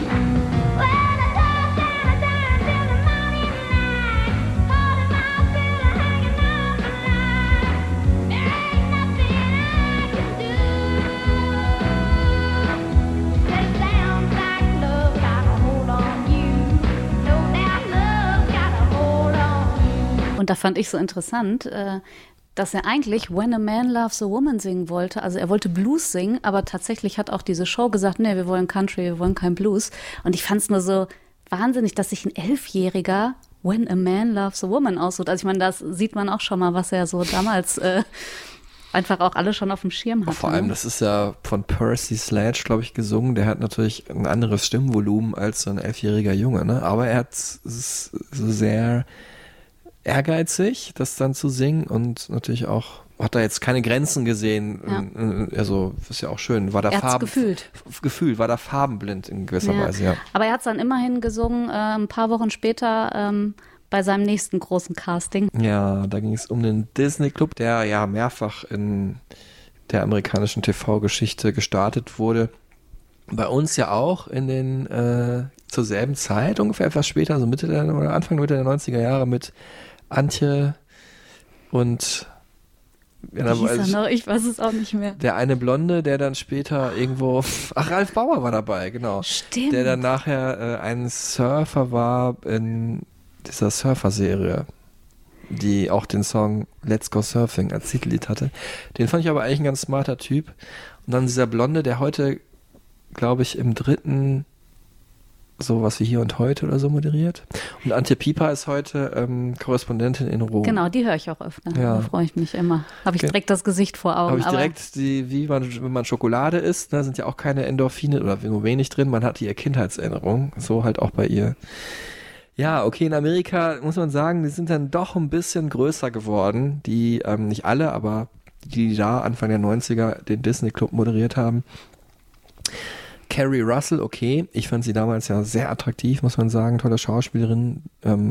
Und da fand ich so interessant, dass er eigentlich When a Man Loves a Woman singen wollte. Also er wollte Blues singen, aber tatsächlich hat auch diese Show gesagt, nee, wir wollen Country, wir wollen kein Blues. Und ich fand es nur so wahnsinnig, dass sich ein 11-Jähriger When a Man Loves a Woman aussucht. Also ich meine, das sieht man auch schon mal, was er so damals einfach auch alle schon auf dem Schirm hatte. Vor allem, das ist ja von Percy Sledge, glaube ich, gesungen. Der hat natürlich ein anderes Stimmvolumen als so ein 11-jähriger Junge, ne? Aber er hat so sehr ehrgeizig, das dann zu singen und natürlich auch, hat da jetzt keine Grenzen gesehen, also ist ja auch schön, war da gefühlt, war da farbenblind in gewisser Weise, ja. Aber er hat es dann immerhin gesungen, ein paar Wochen später bei seinem nächsten großen Casting. Ja, da ging es um den Disney Club, der ja mehrfach in der amerikanischen TV-Geschichte gestartet wurde. Bei uns ja auch in den zur selben Zeit, ungefähr etwas später, also Anfang Mitte der 90er Jahre mit Antje und Wie hieß er noch? Ich weiß es auch nicht mehr. Der eine Blonde, der dann später irgendwo, Ralf Bauer war dabei, genau. Stimmt. Der dann nachher ein Surfer war in dieser Surfer-Serie, die auch den Song Let's Go Surfing als Titellied hatte. Den fand ich aber eigentlich ein ganz smarter Typ. Und dann dieser Blonde, der heute, glaube ich, im 3. sowas wie Hier und Heute oder so moderiert. Und Antje Pieper ist heute Korrespondentin in Rom. Genau, die höre ich auch öfter. Ja. Da freue ich mich immer. Habe ich direkt das Gesicht vor Augen. Habe ich direkt, wenn man Schokolade isst, da sind ja auch keine Endorphine oder nur wenig drin. Man hat die Kindheitserinnerung. So halt auch bei ihr. Ja, okay, in Amerika muss man sagen, die sind dann doch ein bisschen größer geworden. Die, nicht alle, aber die da Anfang der 90er den Disney Club moderiert haben. Kerry Russell, okay, ich fand sie damals ja sehr attraktiv, muss man sagen, tolle Schauspielerin.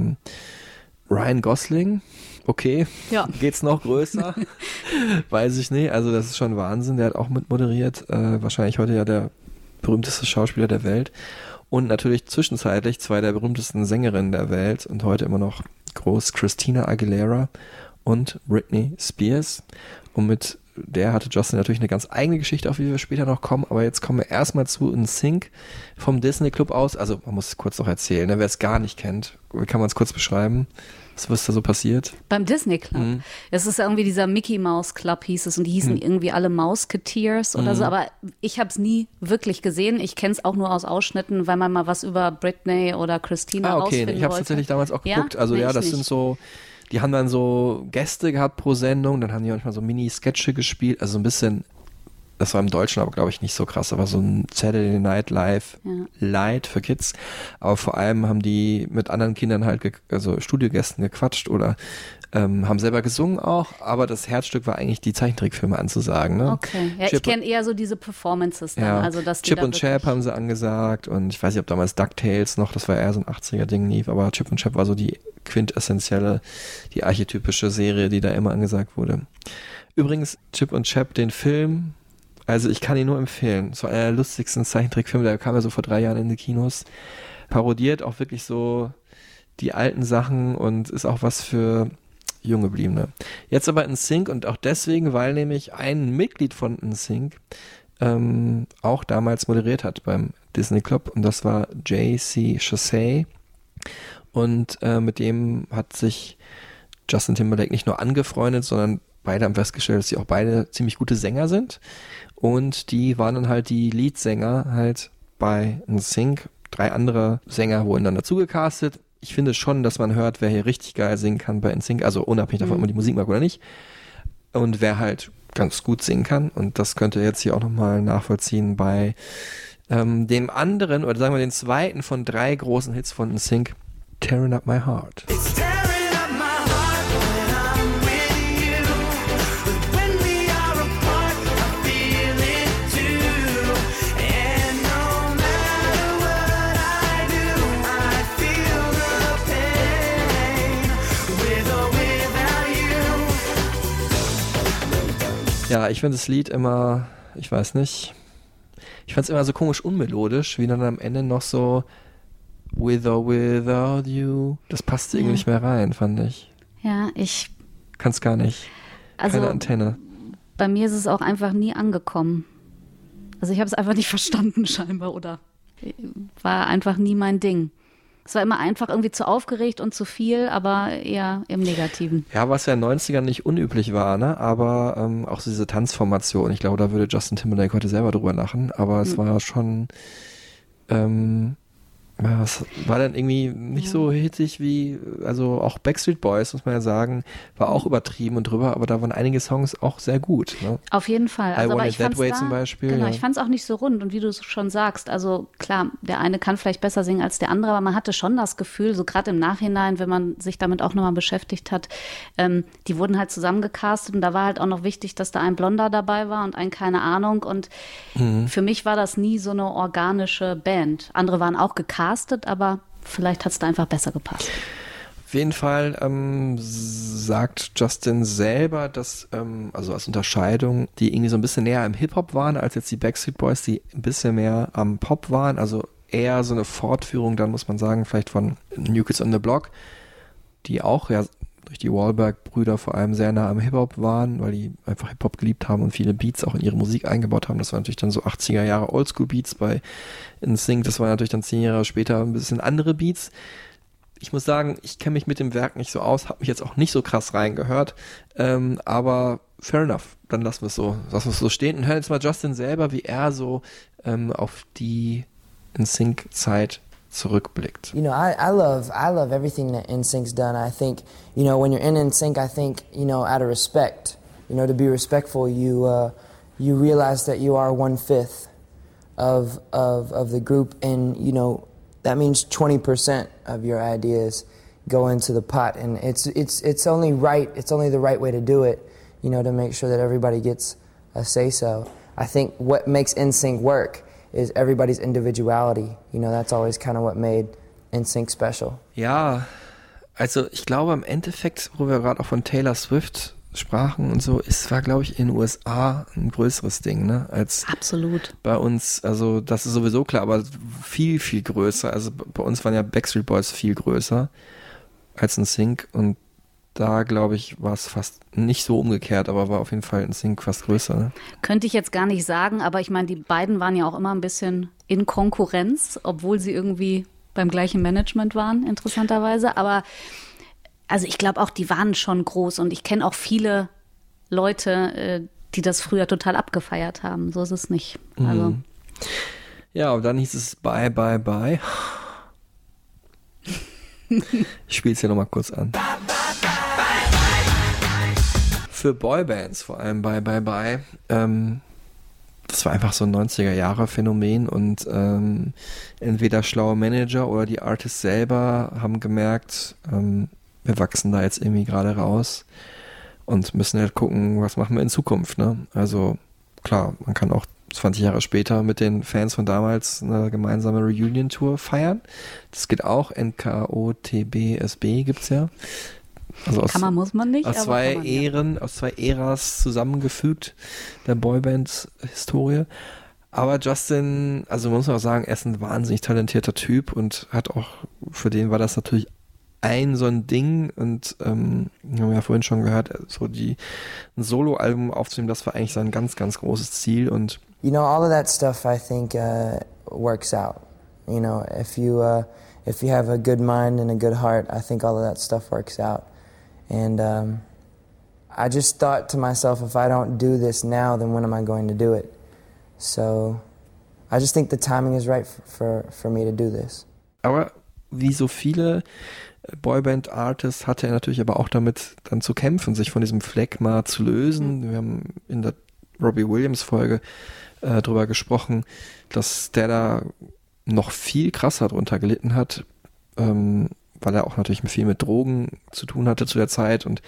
Ryan Gosling, okay, geht's noch größer? Weiß ich nicht, also das ist schon Wahnsinn, der hat auch mit moderiert, wahrscheinlich heute ja der berühmteste Schauspieler der Welt und natürlich zwischenzeitlich 2 der berühmtesten Sängerinnen der Welt und heute immer noch groß, Christina Aguilera und Britney Spears, und mit der hatte Justin natürlich eine ganz eigene Geschichte, auf die wir später noch kommen, aber jetzt kommen wir erstmal zu NSYNC vom Disney Club aus. Also man muss es kurz noch erzählen, wer es gar nicht kennt, kann man es kurz beschreiben? Was ist da so passiert? Beim Disney Club. Es ist ja irgendwie dieser Mickey Mouse Club hieß es und die hießen irgendwie alle Mouseketeers oder so, aber ich habe es nie wirklich gesehen. Ich kenne es auch nur aus Ausschnitten, weil man mal was über Britney oder Christina rausfinden wollte. Ich habe es tatsächlich damals auch geguckt. Also nee, das sind so... Die haben dann so Gäste gehabt pro Sendung, dann haben die manchmal so Mini-Sketche gespielt, also so ein bisschen, das war im Deutschen aber glaube ich nicht so krass, aber so ein Saturday Night Live Light für Kids, aber vor allem haben die mit anderen Kindern halt, also Studiogästen gequatscht oder haben selber gesungen auch, aber das Herzstück war eigentlich die Zeichentrickfilme anzusagen. Ne? Okay, ja, ich kenne eher so diese Performances dann. Ja. Also, dass die Chip und Chap haben sie angesagt und ich weiß nicht, ob damals DuckTales noch, das war eher so ein 80er-Ding lief, aber Chip und Chap war so die quintessentielle, die archetypische Serie, die da immer angesagt wurde. Übrigens, Chip und Chap, den Film, also ich kann ihn nur empfehlen, so einer der lustigsten Zeichentrickfilme, der kam ja so vor 3 Jahren in die Kinos, parodiert auch wirklich so die alten Sachen und ist auch was für Junggebliebene. Jetzt aber NSYNC und auch deswegen, weil nämlich ein Mitglied von NSYNC auch damals moderiert hat beim Disney Club und das war J.C. Chasez und mit dem hat sich Justin Timberlake nicht nur angefreundet, sondern beide haben festgestellt, dass sie auch beide ziemlich gute Sänger sind und die waren dann halt die Leadsänger halt bei NSYNC. 3 andere Sänger wurden dann dazu gecastet. Ich finde schon, dass man hört, wer hier richtig geil singen kann bei NSYNC, also unabhängig davon, ob man die Musik mag oder nicht. Und wer halt ganz gut singen kann. Und das könnt ihr jetzt hier auch nochmal nachvollziehen bei dem anderen, oder sagen wir den zweiten von 3 großen Hits von NSYNC, Tearing Up My Heart. Ja, ich finde das Lied immer, ich weiß nicht, ich fand es immer so komisch unmelodisch, wie dann am Ende noch so With or Without You. Das passte irgendwie nicht mehr rein, fand ich. Ja, ich... Kann's gar nicht. Also, keine Antenne. Bei mir ist es auch einfach nie angekommen. Also ich habe es einfach nicht verstanden scheinbar oder war einfach nie mein Ding. Es war immer einfach irgendwie zu aufgeregt und zu viel, aber eher im Negativen. Ja, was ja in den 90ern nicht unüblich war, ne? Aber auch so diese Tanzformation, ich glaube, da würde Justin Timberlake heute selber drüber lachen, aber es war schon Das war dann irgendwie nicht so hittig wie, also auch Backstreet Boys, muss man ja sagen, war auch übertrieben und drüber, aber da waren einige Songs auch sehr gut. Ne? Auf jeden Fall. Also, I Want It That Way zum Beispiel. Genau, ja. ich fand es auch nicht so rund und wie du es schon sagst, also klar, der eine kann vielleicht besser singen als der andere, aber man hatte schon das Gefühl, so gerade im Nachhinein, wenn man sich damit auch nochmal beschäftigt hat, die wurden halt zusammengecastet und da war halt auch noch wichtig, dass da ein Blonder dabei war und ein keine Ahnung und für mich war das nie so eine organische Band. Andere waren auch gecastet, aber vielleicht hat es da einfach besser gepasst. Auf jeden Fall sagt Justin selber, dass, also als Unterscheidung, die irgendwie so ein bisschen näher im Hip-Hop waren, als jetzt die Backstreet Boys, die ein bisschen mehr am Pop waren, also eher so eine Fortführung, dann muss man sagen, vielleicht von New Kids on the Block, die auch ja durch die Wahlberg-Brüder vor allem sehr nah am Hip-Hop waren, weil die einfach Hip-Hop geliebt haben und viele Beats auch in ihre Musik eingebaut haben. Das war natürlich dann so 80er Jahre Oldschool-Beats bei NSYNC. Das war natürlich dann 10 Jahre später ein bisschen andere Beats. Ich muss sagen, ich kenne mich mit dem Werk nicht so aus, habe mich jetzt auch nicht so krass reingehört, aber fair enough. Dann lassen wir es so stehen und hören jetzt mal Justin selber, wie er so auf die NSYNC-Zeit zurückblickt. You know, I love everything that NSYNC's done. I think, you know, when you're in NSYNC, I think, you know, out of respect, you know, to be respectful, you realize that you are 1/5 of the group, and you know that means 20% of your ideas go into the pot, and it's only right. It's only the right way to do it, you know, to make sure that everybody gets a say so. I think what makes NSYNC work is everybody's individuality. You know, that's always kind of what made NSYNC special. Ja, also ich glaube im Endeffekt, wo wir gerade auch von Taylor Swift sprachen und so, es war, glaube ich, in den USA ein größeres Ding, ne, als Absolut. Bei uns. Also das ist sowieso klar, aber viel, viel größer. Also bei uns waren ja Backstreet Boys viel größer als NSYNC und da, glaube ich, war es fast nicht so umgekehrt, aber war auf jeden Fall NSYNC fast größer. Ne? Könnte ich jetzt gar nicht sagen, aber ich meine, die beiden waren ja auch immer ein bisschen in Konkurrenz, obwohl sie irgendwie beim gleichen Management waren, interessanterweise. Aber also ich glaube auch, die waren schon groß und ich kenne auch viele Leute, die das früher total abgefeiert haben. So ist es nicht. Also. Ja, und dann hieß es Bye, Bye, Bye. Ich spiele es hier nochmal kurz an. Für Boybands vor allem Bye Bye Bye. Das war einfach so ein 90er-Jahre-Phänomen und entweder schlaue Manager oder die Artists selber haben gemerkt, wir wachsen da jetzt irgendwie gerade raus und müssen halt gucken, was machen wir in Zukunft. Ne? Also klar, man kann auch 20 Jahre später mit den Fans von damals eine gemeinsame Reunion-Tour feiern. Das geht auch, NKOTBSB gibt's ja. Also muss man nicht. Aus aber zwei kann man, aus zwei Äras zusammengefügt, der Boyband-Historie. Aber Justin, also man muss auch sagen, er ist ein wahnsinnig talentierter Typ und hat auch, für den war das natürlich so ein Ding und wir haben ja vorhin schon gehört, so ein Solo-Album aufzunehmen, das war eigentlich sein ganz, ganz großes Ziel und You know, all of that stuff I think works out. You know, if you have a good mind and a good heart, I think all of that stuff works out. And I just thought to myself, if I don't do this now, then when am I going to do it? So I just think the timing is right for me to do this. Aber wie so viele Boyband-Artists hatte er natürlich aber auch damit dann zu kämpfen, sich von diesem Phlegma zu lösen. Wir haben in der Robbie Williams-Folge drüber gesprochen, dass der da noch viel krasser drunter gelitten hat, weil er auch natürlich viel mit Drogen zu tun hatte zu der Zeit und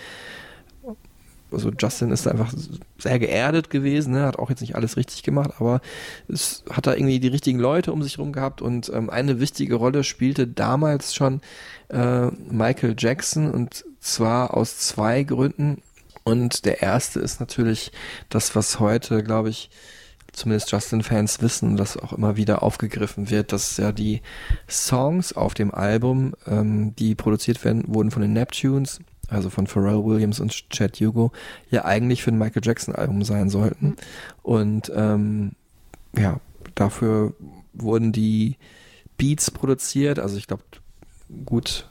also Justin ist da einfach sehr geerdet gewesen, ne? Hat auch jetzt nicht alles richtig gemacht, aber es hat da irgendwie die richtigen Leute um sich rum gehabt und eine wichtige Rolle spielte damals schon Michael Jackson und zwar aus 2 Gründen und der erste ist natürlich das, was heute, glaube ich, zumindest Justin-Fans wissen, das auch immer wieder aufgegriffen wird, dass ja die Songs auf dem Album, die produziert wurden von den Neptunes, also von Pharrell Williams und Chad Hugo, ja eigentlich für ein Michael Jackson-Album sein sollten. Und ja, dafür wurden die Beats produziert, also ich glaube gut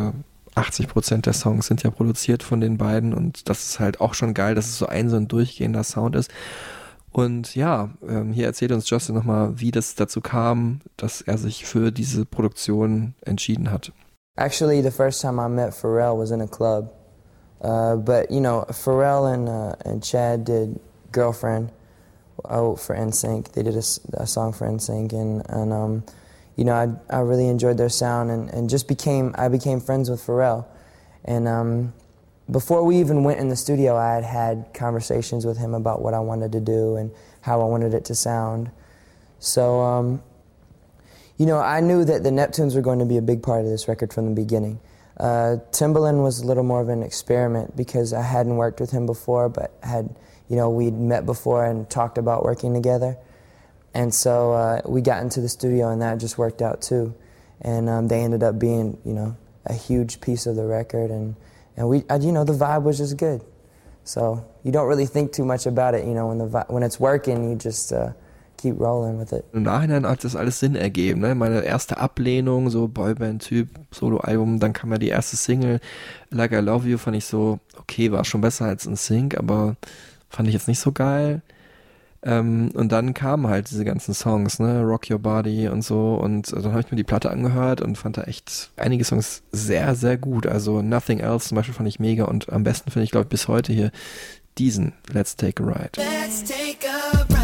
80% der Songs sind ja produziert von den beiden und das ist halt auch schon geil, dass es so ein durchgehender Sound ist. Und ja, hier erzählt uns Justin nochmal, wie das dazu kam, dass er sich für diese Produktion entschieden hat. Actually, the first time I met Pharrell was in a club. But, you know, Pharrell and Chad did Girlfriend for NSYNC. They did a song for NSYNC. And you know, I really enjoyed their sound and just I became friends with Pharrell. And before we even went in the studio, I had conversations with him about what I wanted to do and how I wanted it to sound. So, you know, I knew that the Neptunes were going to be a big part of this record from the beginning. Timbaland was a little more of an experiment because I hadn't worked with him before, but you know, we'd met before and talked about working together. And so we got into the studio and that just worked out too. And they ended up being, you know, a huge piece of the record. And you know, the vibe was just good. So you don't really think too much about it, you know, when it's working, you just keep rolling with it. Im Nachhinein hat das alles Sinn ergeben, ne? Meine erste Ablehnung, so Boyband-Typ, Soloalbum, dann kam ja die erste Single, Like I Love You, fand ich so, okay, war schon besser als NSYNC, aber fand ich jetzt nicht so geil. Und dann kamen halt diese ganzen Songs, ne, Rock Your Body und so, und dann habe ich mir die Platte angehört und fand da echt einige Songs sehr, sehr gut. Also Nothing Else zum Beispiel fand ich mega und am besten finde ich, glaube ich, bis heute hier diesen Let's Take a Ride. Let's take a ride.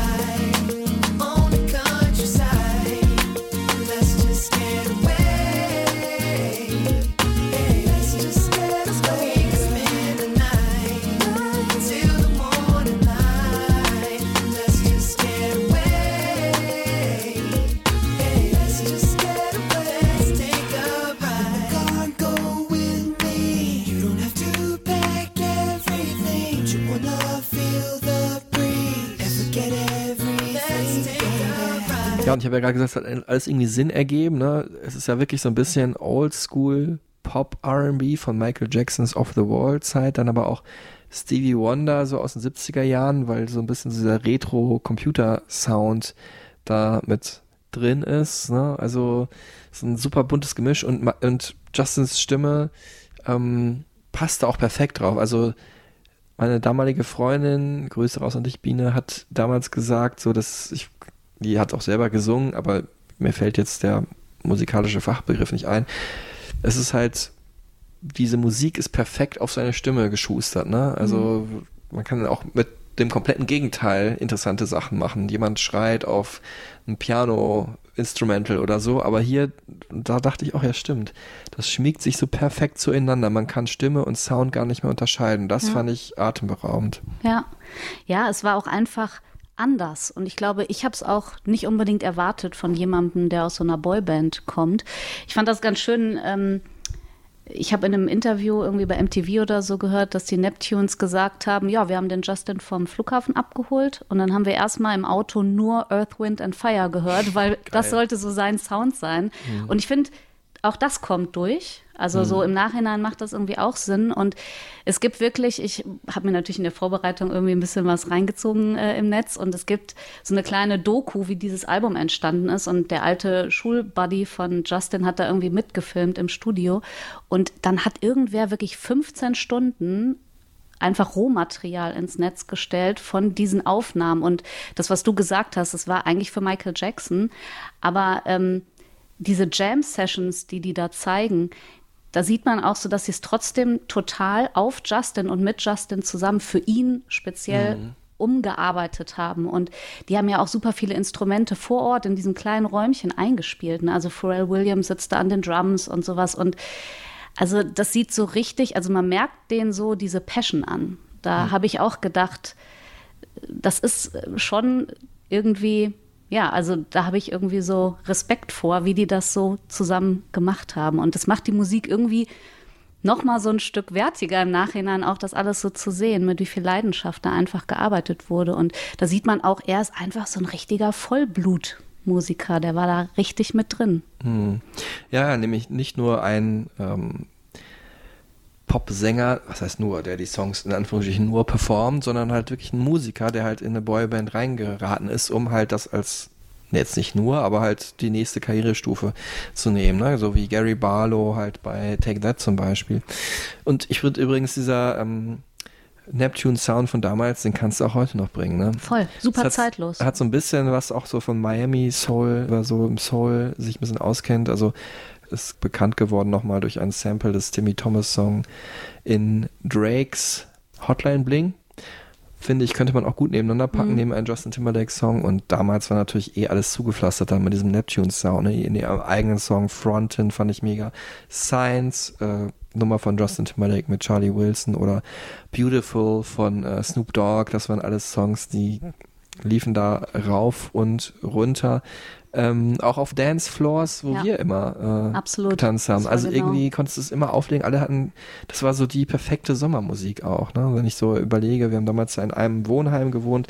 Ja, und ich habe ja gerade gesagt, es hat alles irgendwie Sinn ergeben, ne? Es ist ja wirklich so ein bisschen Oldschool Pop R&B von Michael Jacksons Off the Wall Zeit, dann aber auch Stevie Wonder so aus den 70er Jahren, weil so ein bisschen dieser Retro-Computer-Sound da mit drin ist, ne? Also es ist ein super buntes Gemisch und Justins Stimme passte auch perfekt drauf. Also meine damalige Freundin, Grüße raus an dich, Biene, hat damals gesagt, so dass die hat auch selber gesungen, aber mir fällt jetzt der musikalische Fachbegriff nicht ein. Es ist halt, diese Musik ist perfekt auf seine Stimme geschustert, ne? Also man kann auch mit dem kompletten Gegenteil interessante Sachen machen. Jemand schreit auf ein Piano-Instrumental oder so, aber hier, da dachte ich auch, ja stimmt, das schmiegt sich so perfekt zueinander. Man kann Stimme und Sound gar nicht mehr unterscheiden. Das fand ich atemberaubend. Ja, es war auch einfach anders. Und ich glaube, ich habe es auch nicht unbedingt erwartet von jemandem, der aus so einer Boyband kommt. Ich fand das ganz schön. Ich habe in einem Interview irgendwie bei MTV oder so gehört, dass die Neptunes gesagt haben, ja, wir haben den Justin vom Flughafen abgeholt und dann haben wir erstmal im Auto nur Earth, Wind and Fire gehört, weil das sollte so sein Sound sein. Und ich finde, auch das kommt durch. Also so im Nachhinein macht das irgendwie auch Sinn. Und es gibt wirklich, ich habe mir natürlich in der Vorbereitung irgendwie ein bisschen was reingezogen im Netz und es gibt so eine kleine Doku, wie dieses Album entstanden ist. Und der alte Schulbuddy von Justin hat da irgendwie mitgefilmt im Studio. Und dann hat irgendwer wirklich 15 Stunden einfach Rohmaterial ins Netz gestellt von diesen Aufnahmen. Und das, was du gesagt hast, das war eigentlich für Michael Jackson. Aber diese Jam-Sessions, die da zeigen, da sieht man auch so, dass sie es trotzdem total auf Justin und mit Justin zusammen für ihn speziell umgearbeitet haben. Und die haben ja auch super viele Instrumente vor Ort in diesem kleinen Räumchen eingespielt. Ne? Also Pharrell Williams sitzt da an den Drums und sowas. Und also das sieht so richtig, also man merkt denen so diese Passion an. Da habe ich auch gedacht, das ist schon irgendwie... Ja, also da habe ich irgendwie so Respekt vor, wie die das so zusammen gemacht haben. Und das macht die Musik irgendwie noch mal so ein Stück wertiger im Nachhinein, auch das alles so zu sehen, mit wie viel Leidenschaft da einfach gearbeitet wurde. Und da sieht man auch, er ist einfach so ein richtiger Vollblutmusiker, der war da richtig mit drin. Ja, nämlich nicht nur ein Popsänger, was heißt nur, der die Songs in Anführungsstrichen nur performt, sondern halt wirklich ein Musiker, der halt in eine Boyband reingeraten ist, um halt das als, jetzt nicht nur, aber halt die nächste Karrierestufe zu nehmen, ne? So wie Gary Barlow halt bei Take That zum Beispiel. Und ich würde übrigens dieser Neptune-Sound von damals, den kannst du auch heute noch bringen, ne? Voll, super zeitlos. Hat so ein bisschen was auch so von Miami Soul, oder so im Soul sich ein bisschen auskennt, also ist bekannt geworden nochmal durch ein Sample des Timmy Thomas Song in Drakes Hotline Bling. Finde ich, könnte man auch gut nebeneinander packen, neben einem Justin Timberlake Song, und damals war natürlich alles zugepflastert dann mit diesem Neptune Sound, ne? In ihrem eigenen Song Frontin fand ich mega. Science, Nummer von Justin Timberlake mit Charlie Wilson, oder Beautiful von Snoop Dogg, das waren alles Songs, die liefen da rauf und runter. Auch auf Dancefloors, wo wir immer getanzt haben. Also irgendwie konntest du es immer auflegen. Alle hatten, das war so die perfekte Sommermusik auch. Ne? Wenn ich so überlege, wir haben damals in einem Wohnheim gewohnt.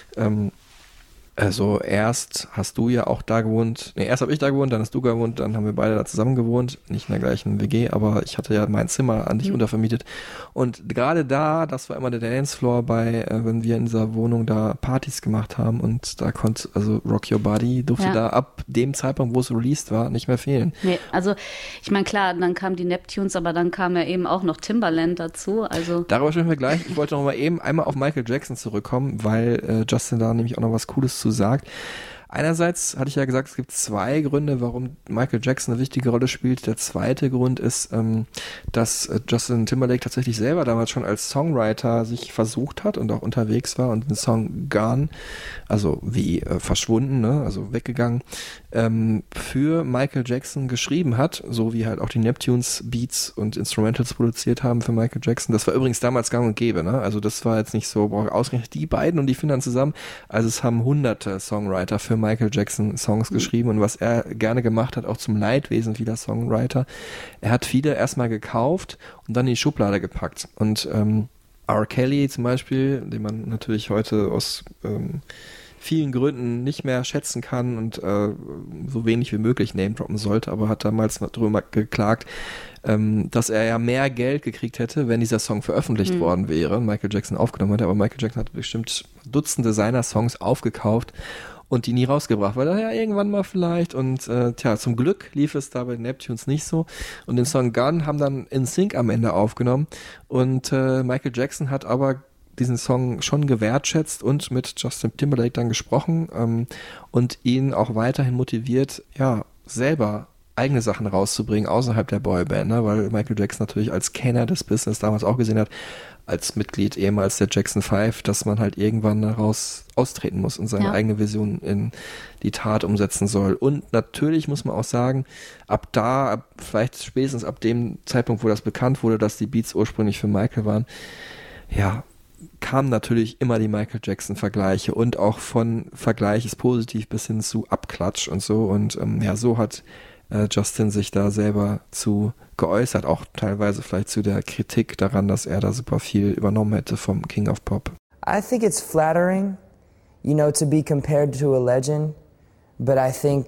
Also erst hast du ja auch da gewohnt, erst habe ich da gewohnt, dann hast du gewohnt, dann haben wir beide da zusammen gewohnt, nicht in der gleichen WG, aber ich hatte ja mein Zimmer an dich untervermietet, und gerade da, das war immer der Dancefloor bei, wenn wir in dieser Wohnung da Partys gemacht haben, und da konnte, also Rock Your Body durfte da ab dem Zeitpunkt, wo es released war, nicht mehr fehlen. Nee, also ich meine, klar, dann kamen die Neptunes, aber dann kam ja eben auch noch Timbaland dazu, also. Darüber sprechen wir gleich. Ich wollte noch mal eben einmal auf Michael Jackson zurückkommen, weil Justin da nämlich auch noch was Cooles sagt. Einerseits hatte ich ja gesagt, es gibt zwei Gründe, warum Michael Jackson eine wichtige Rolle spielt. Der zweite Grund ist, dass Justin Timberlake tatsächlich selber damals schon als Songwriter sich versucht hat und auch unterwegs war und den Song Gone, also wie verschwunden, ne, also weggegangen, für Michael Jackson geschrieben hat, so wie halt auch die Neptunes Beats und Instrumentals produziert haben für Michael Jackson. Das war übrigens damals gang und gäbe, ne? Also das war jetzt nicht so, ausgerechnet die beiden und die finden dann zusammen. Also es haben hunderte Songwriter für Michael Jackson Songs geschrieben, und was er gerne gemacht hat, auch zum Leidwesen vieler Songwriter, er hat viele erstmal gekauft und dann in die Schublade gepackt. Und R. Kelly zum Beispiel, den man natürlich heute aus vielen Gründen nicht mehr schätzen kann und so wenig wie möglich Name droppen sollte, aber hat damals darüber geklagt, dass er ja mehr Geld gekriegt hätte, wenn dieser Song veröffentlicht worden wäre, Michael Jackson aufgenommen hätte, aber Michael Jackson hat bestimmt Dutzende seiner Songs aufgekauft und die nie rausgebracht, weil er ja irgendwann mal vielleicht, und zum Glück lief es da bei Neptunes nicht so, und den Song Gone haben dann NSYNC am Ende aufgenommen, und Michael Jackson hat aber diesen Song schon gewertschätzt und mit Justin Timberlake dann gesprochen und ihn auch weiterhin motiviert, ja, selber eigene Sachen rauszubringen außerhalb der Boyband, ne? Weil Michael Jackson natürlich als Kenner des Business damals auch gesehen hat, als Mitglied ehemals der Jackson 5, dass man halt irgendwann daraus austreten muss und seine eigene Vision in die Tat umsetzen soll. Und natürlich muss man auch sagen, vielleicht spätestens ab dem Zeitpunkt, wo das bekannt wurde, dass die Beats ursprünglich für Michael waren, ja, kamen natürlich immer die Michael Jackson-Vergleiche, und auch von Vergleich ist positiv bis hin zu Abklatsch und so. Und so hat Justin sich da selber zu geäußert, auch teilweise vielleicht zu der Kritik daran, dass er da super viel übernommen hätte vom King of Pop. I think it's flattering, to be compared to a legend, but I think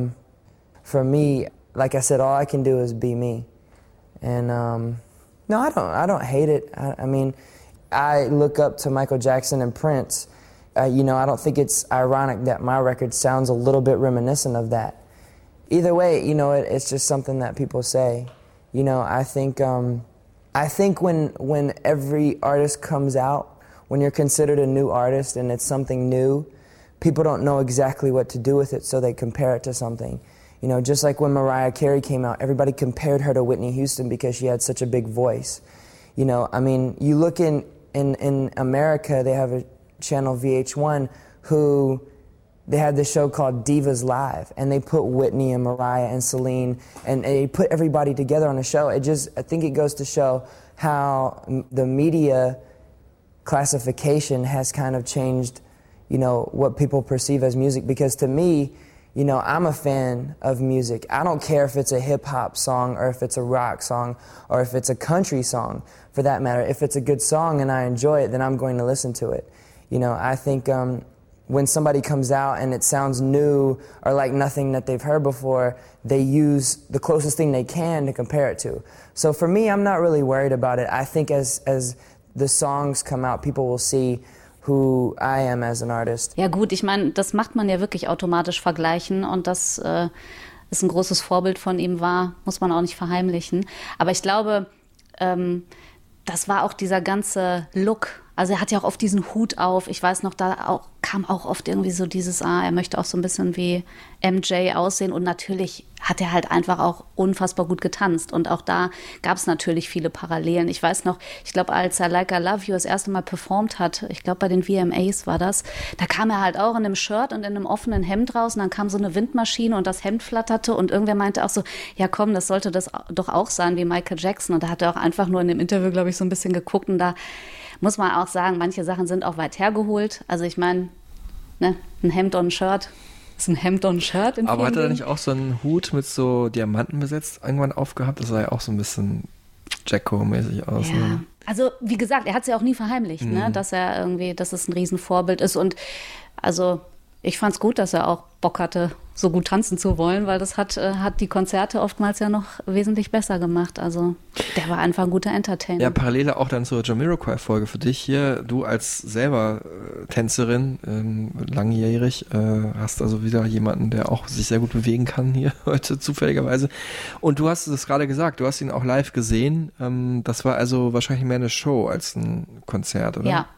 for me, like I said, all I can do is be me. And no, I don't hate it. I mean, I look up to Michael Jackson and Prince. I don't think it's ironic that my record sounds a little bit reminiscent of that. Either way, it's just something that people say. I think when every artist comes out, when you're considered a new artist and it's something new, people don't know exactly what to do with it, so they compare it to something. Just like when Mariah Carey came out, everybody compared her to Whitney Houston because she had such a big voice. I mean, you look in America, they have a channel, VH1, who they had this show called Divas Live, and they put Whitney and Mariah and Celine, and they put everybody together on a show. I think it goes to show how the media classification has kind of changed, what people perceive as music. Because to me, I'm a fan of music. I don't care if it's a hip-hop song or if it's a rock song or if it's a country song, for that matter. If it's a good song and I enjoy it, then I'm going to listen to it. I think when somebody comes out and it sounds new or like nothing that they've heard before, they use the closest thing they can to compare it to. So for me, I'm not really worried about it. I think as the songs come out, people will see who I am as an artist. Ja gut, ich meine, das macht man ja wirklich automatisch vergleichen, und das ist ein großes Vorbild von ihm war, muss man auch nicht verheimlichen. Aber ich glaube, das war auch dieser ganze Look. Also er hat ja auch oft diesen Hut auf. Ich weiß noch, kam auch oft irgendwie so dieses, er möchte auch so ein bisschen wie MJ aussehen. Und natürlich hat er halt einfach auch unfassbar gut getanzt. Und auch da gab es natürlich viele Parallelen. Ich weiß noch, ich glaube, als er Like I Love You das erste Mal performt hat, ich glaube bei den VMAs war das, da kam er halt auch in einem Shirt und in einem offenen Hemd raus. Und dann kam so eine Windmaschine und das Hemd flatterte. Und irgendwer meinte auch so, ja komm, das sollte das doch auch sein wie Michael Jackson. Und da hat er auch einfach nur in dem Interview, glaube ich, so ein bisschen geguckt. Und da muss man auch sagen, manche Sachen sind auch weit hergeholt. Also ich meine, ne, ein Hemd und ein Shirt ist ein Hemd und ein Shirt. Aber hat er nicht auch so einen Hut mit so Diamanten besetzt irgendwann aufgehabt? Das sah ja auch so ein bisschen Jacko-mäßig aus. Ja. Ne? Also wie gesagt, er hat es ja auch nie verheimlicht, ne, dass er irgendwie, dass es ein Riesenvorbild ist. Und also ich fand es gut, dass er auch Bock hatte, so gut tanzen zu wollen, weil das hat die Konzerte oftmals ja noch wesentlich besser gemacht. Also der war einfach ein guter Entertainer. Ja, parallel auch dann zur Jamiroquai-Folge für dich hier. Du als selber Tänzerin, langjährig, hast also wieder jemanden, der auch sich sehr gut bewegen kann hier heute zufälligerweise. Und du hast es gerade gesagt, du hast ihn auch live gesehen. Das war also wahrscheinlich mehr eine Show als ein Konzert, oder? Ja.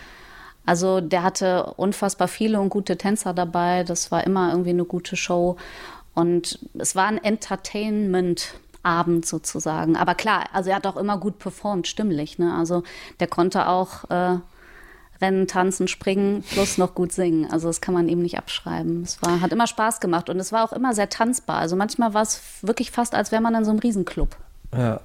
Also der hatte unfassbar viele und gute Tänzer dabei. Das war immer irgendwie eine gute Show. Und es war ein Entertainment-Abend sozusagen. Aber klar, also er hat auch immer gut performt, stimmlich. Ne? Also der konnte auch rennen, tanzen, springen, plus noch gut singen. Also das kann man ihm nicht abschreiben. Hat immer Spaß gemacht und es war auch immer sehr tanzbar. Also manchmal war es wirklich fast, als wäre man in so einem Riesenclub. Ja.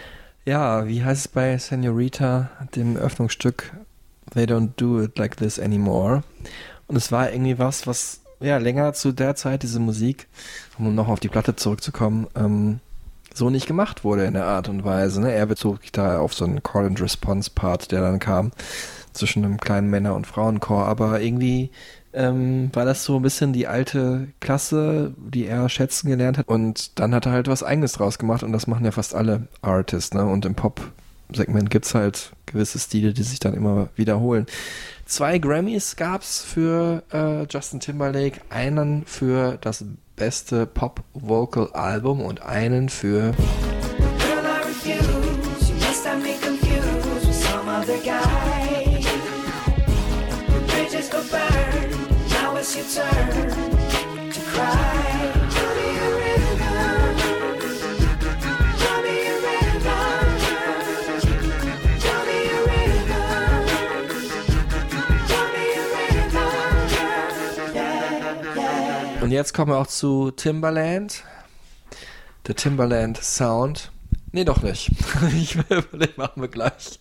Ja, wie heißt es bei Senorita, dem Öffnungsstück? They don't do it like this anymore. Und es war irgendwie was ja länger zu der Zeit, diese Musik, um noch auf die Platte zurückzukommen, so nicht gemacht wurde in der Art und Weise. Ne? Er bezog sich da auf so einen Call-and-Response-Part, der dann kam zwischen einem kleinen Männer- und Frauenchor. Aber irgendwie war das so ein bisschen die alte Klasse, die er schätzen gelernt hat. Und dann hat er halt was Eigenes draus gemacht und das machen ja fast alle Artists. Ne? Und im Pop-Segment gibt's halt gewisse Stile, die sich dann immer wiederholen. 2 Grammys gab's für Justin Timberlake, einen für das beste Pop-Vocal-Album und einen für Girl, I refuse. You must have me confused with some other guy. The bridges go burn. Now it's your turn to cry. Tell me a rhythm. Tell me a rhythm. Tell me a rhythm. Tell me a rhythm. Yeah, yeah. Und jetzt kommen wir auch zu Timbaland. Der Timbaland Sound. Nee, doch nicht. Den machen wir gleich.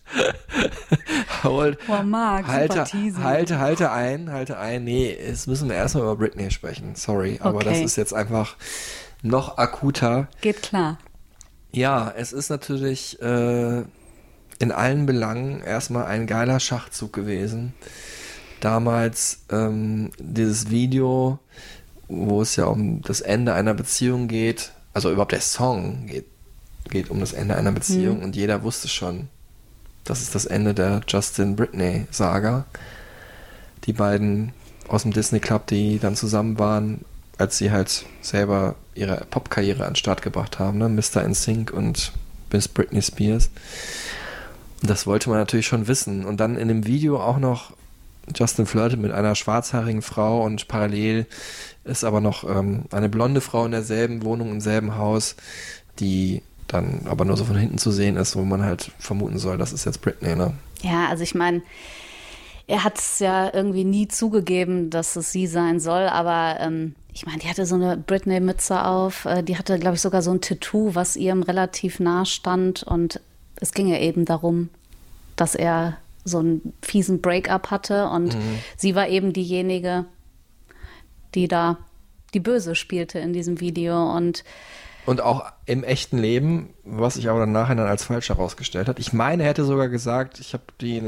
Halte ein. Nee, jetzt müssen wir erstmal über Britney sprechen. Sorry, aber Okay. das ist jetzt einfach noch akuter. Geht klar. Ja, es ist natürlich in allen Belangen erstmal ein geiler Schachzug gewesen. Damals dieses Video, wo es ja um das Ende einer Beziehung geht, also überhaupt der Song geht um das Ende einer Beziehung und jeder wusste schon, das ist das Ende der Justin-Britney-Saga. Die beiden aus dem Disney Club, die dann zusammen waren, als sie halt selber ihre Popkarriere an den Start gebracht haben, ne? Mr. NSYNC und Miss Britney Spears. Und das wollte man natürlich schon wissen. Und dann in dem Video auch noch Justin flirtet mit einer schwarzhaarigen Frau und parallel ist aber noch eine blonde Frau in derselben Wohnung, im selben Haus, die dann aber nur so von hinten zu sehen ist, wo man halt vermuten soll, das ist jetzt Britney, ne? Ja, also ich meine, er hat es ja irgendwie nie zugegeben, dass es sie sein soll, aber ich meine, die hatte so eine Britney-Mütze auf, die hatte, glaube ich, sogar so ein Tattoo, was ihrem relativ nah stand und es ging ja eben darum, dass er so einen fiesen Break-up hatte und sie war eben diejenige, die da die Böse spielte in diesem Video und auch im echten Leben, was sich aber dann nachher dann als falsch herausgestellt hat. Ich meine, er hätte sogar gesagt, ich habe die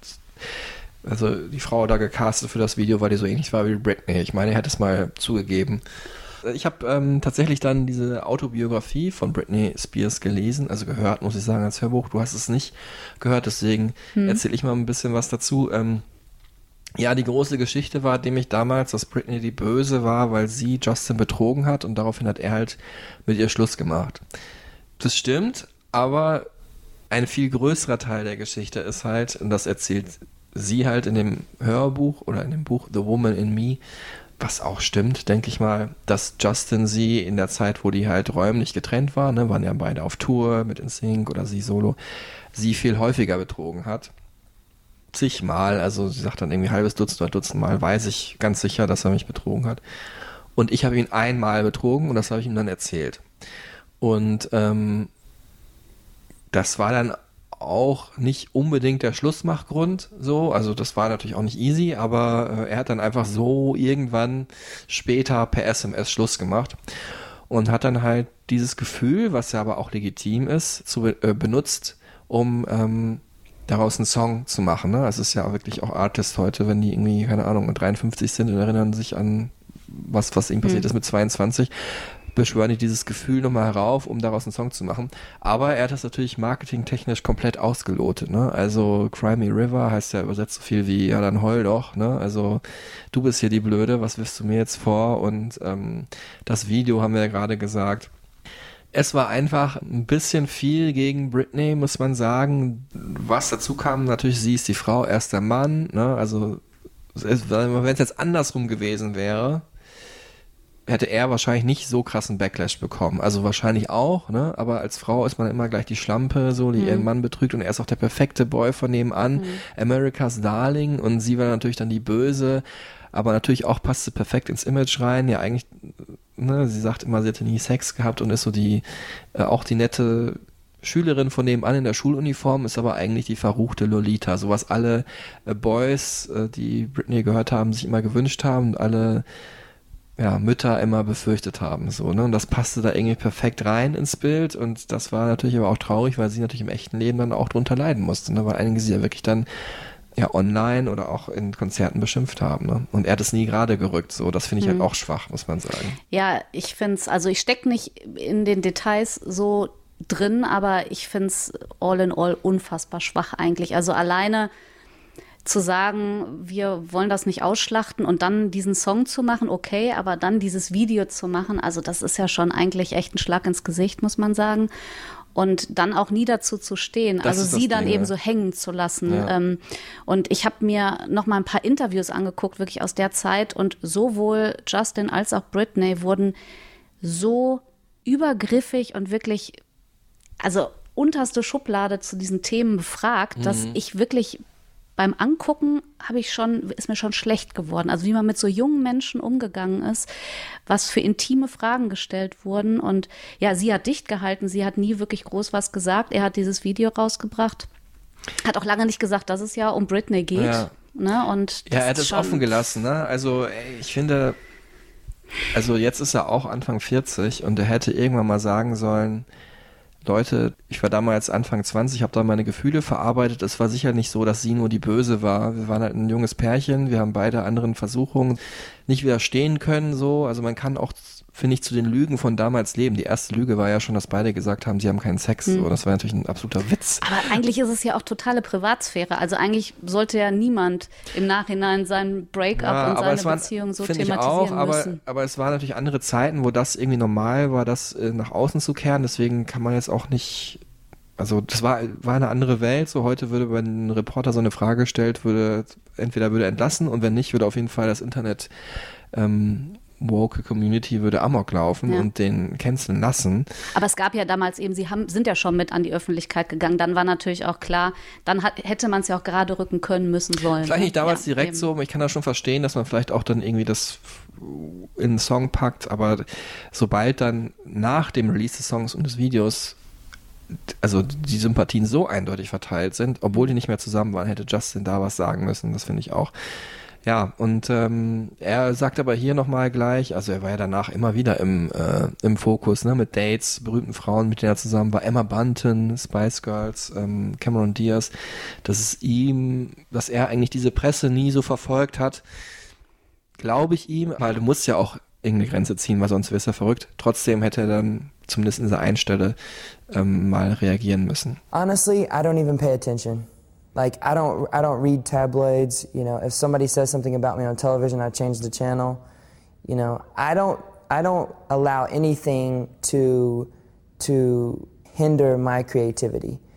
Frau da gecastet für das Video, weil die so ähnlich war wie Britney. Ich meine, er hätte es mal zugegeben. Ich habe tatsächlich dann diese Autobiografie von Britney Spears gelesen, also gehört, muss ich sagen, als Hörbuch. Du hast es nicht gehört, deswegen erzähle ich mal ein bisschen was dazu. Ja, die große Geschichte war nämlich damals, dass Britney die Böse war, weil sie Justin betrogen hat und daraufhin hat er halt mit ihr Schluss gemacht. Das stimmt, aber ein viel größerer Teil der Geschichte ist halt, und das erzählt sie halt in dem Hörbuch oder in dem Buch The Woman in Me, was auch stimmt, denke ich mal, dass Justin sie in der Zeit, wo die halt räumlich getrennt waren, ne, waren ja beide auf Tour mit NSYNC oder sie solo, sie viel häufiger betrogen hat. Zigmal, also sie sagt dann irgendwie halbes Dutzend oder Dutzend Mal, weiß ich ganz sicher, dass er mich betrogen hat. Und ich habe ihn einmal betrogen und das habe ich ihm dann erzählt. Und das war dann auch nicht unbedingt der Schlussmachgrund, so, also das war natürlich auch nicht easy, aber er hat dann einfach so irgendwann später per SMS Schluss gemacht und hat dann halt dieses Gefühl, was ja aber auch legitim ist, benutzt, um daraus einen Song zu machen, ne? Es ist ja wirklich auch Artist heute, wenn die irgendwie, keine Ahnung, 53 sind und erinnern sich an was ihm passiert ist mit 22, beschwören die dieses Gefühl nochmal herauf, um daraus einen Song zu machen. Aber er hat das natürlich marketingtechnisch komplett ausgelotet, ne? Also Cry Me River heißt ja übersetzt so viel wie, ja dann heul doch, ne? Also du bist hier die Blöde, was wirfst du mir jetzt vor? Und das Video haben wir ja gerade gesagt. Es war einfach ein bisschen viel gegen Britney, muss man sagen. Was dazu kam, natürlich, sie ist die Frau, er ist der Mann, ne? Also wenn es jetzt andersrum gewesen wäre, hätte er wahrscheinlich nicht so krassen Backlash bekommen. Also wahrscheinlich auch, ne? Aber als Frau ist man immer gleich die Schlampe, so, die ihren Mann betrügt und er ist auch der perfekte Boy von nebenan, America's Darling und sie war natürlich dann die Böse, aber natürlich auch passte perfekt ins Image rein, ja eigentlich, ne? Sie sagt immer, sie hätte nie Sex gehabt und ist so die, auch die nette Schülerin von nebenan in der Schuluniform, ist aber eigentlich die verruchte Lolita, so was alle Boys, die Britney gehört haben, sich immer gewünscht haben und alle Mütter immer befürchtet haben, so, ne, und das passte da irgendwie perfekt rein ins Bild und das war natürlich aber auch traurig, weil sie natürlich im echten Leben dann auch drunter leiden musste, ne, weil einige sie ja wirklich dann online oder auch in Konzerten beschimpft haben, ne, und er hat es nie gerade gerückt, so, das finde ich halt auch schwach, muss man sagen. Ja, ich finde es, also ich stecke nicht in den Details so drin, aber ich finde es all in all unfassbar schwach eigentlich, also alleine zu sagen, wir wollen das nicht ausschlachten und dann diesen Song zu machen, okay, aber dann dieses Video zu machen, also das ist ja schon eigentlich echt ein Schlag ins Gesicht, muss man sagen. Und dann auch nie dazu zu stehen, also sie dann eben so hängen zu lassen. Ja. Und ich habe mir noch mal ein paar Interviews angeguckt, wirklich aus der Zeit und sowohl Justin als auch Britney wurden so übergriffig und wirklich, also unterste Schublade zu diesen Themen befragt, dass ich wirklich beim Angucken ist mir schon schlecht geworden. Also wie man mit so jungen Menschen umgegangen ist, was für intime Fragen gestellt wurden. Und ja, sie hat dicht gehalten, sie hat nie wirklich groß was gesagt. Er hat dieses Video rausgebracht, hat auch lange nicht gesagt, dass es ja um Britney geht. Ja, ne? Und er hat es offen gelassen. Ne? Also ich finde, also jetzt ist er auch Anfang 40 und er hätte irgendwann mal sagen sollen, Leute, ich war damals Anfang 20, habe da meine Gefühle verarbeitet. Es war sicher nicht so, dass sie nur die Böse war. Wir waren halt ein junges Pärchen, wir haben beide anderen Versuchungen nicht widerstehen können, so. Also man kann auch, finde ich, zu den Lügen von damals leben. Die erste Lüge war ja schon, dass beide gesagt haben, sie haben keinen Sex. So. Das war natürlich ein absoluter Witz. Aber eigentlich ist es ja auch totale Privatsphäre. Also eigentlich sollte ja niemand im Nachhinein seinen Breakup und seine Beziehung so thematisieren müssen. Aber es waren natürlich andere Zeiten, wo das irgendwie normal war, das nach außen zu kehren. Deswegen kann man jetzt auch nicht, also das war eine andere Welt. So heute würde, wenn ein Reporter so eine Frage stellt, entweder würde er entlassen und wenn nicht, würde auf jeden Fall das Internet woke Community würde Amok laufen und den canceln lassen. Aber es gab ja damals eben, sind ja schon mit an die Öffentlichkeit gegangen. Dann war natürlich auch klar, dann hätte man es ja auch gerade rücken können müssen sollen. Vielleicht nicht damals direkt eben so, aber ich kann das schon verstehen, dass man vielleicht auch dann irgendwie das in einen Song packt, aber sobald dann nach dem Release des Songs und des Videos also die Sympathien so eindeutig verteilt sind, obwohl die nicht mehr zusammen waren, hätte Justin da was sagen müssen, das finde ich auch. Ja, und er sagt aber hier nochmal gleich, also er war ja danach immer wieder im Fokus, ne, mit Dates, berühmten Frauen, mit denen er zusammen war, Emma Bunton, Spice Girls, Cameron Diaz, dass er eigentlich diese Presse nie so verfolgt hat, glaube ich ihm, weil du musst ja auch irgendeine Grenze ziehen, weil sonst wirst du verrückt. Trotzdem hätte er dann zumindest in dieser einen Stelle mal reagieren müssen. Honestly, I don't even pay attention. Like, I don't read tabloids, you know. If somebody says something about me on television, I change the channel. You know, I don't allow anything to hinder my creativity.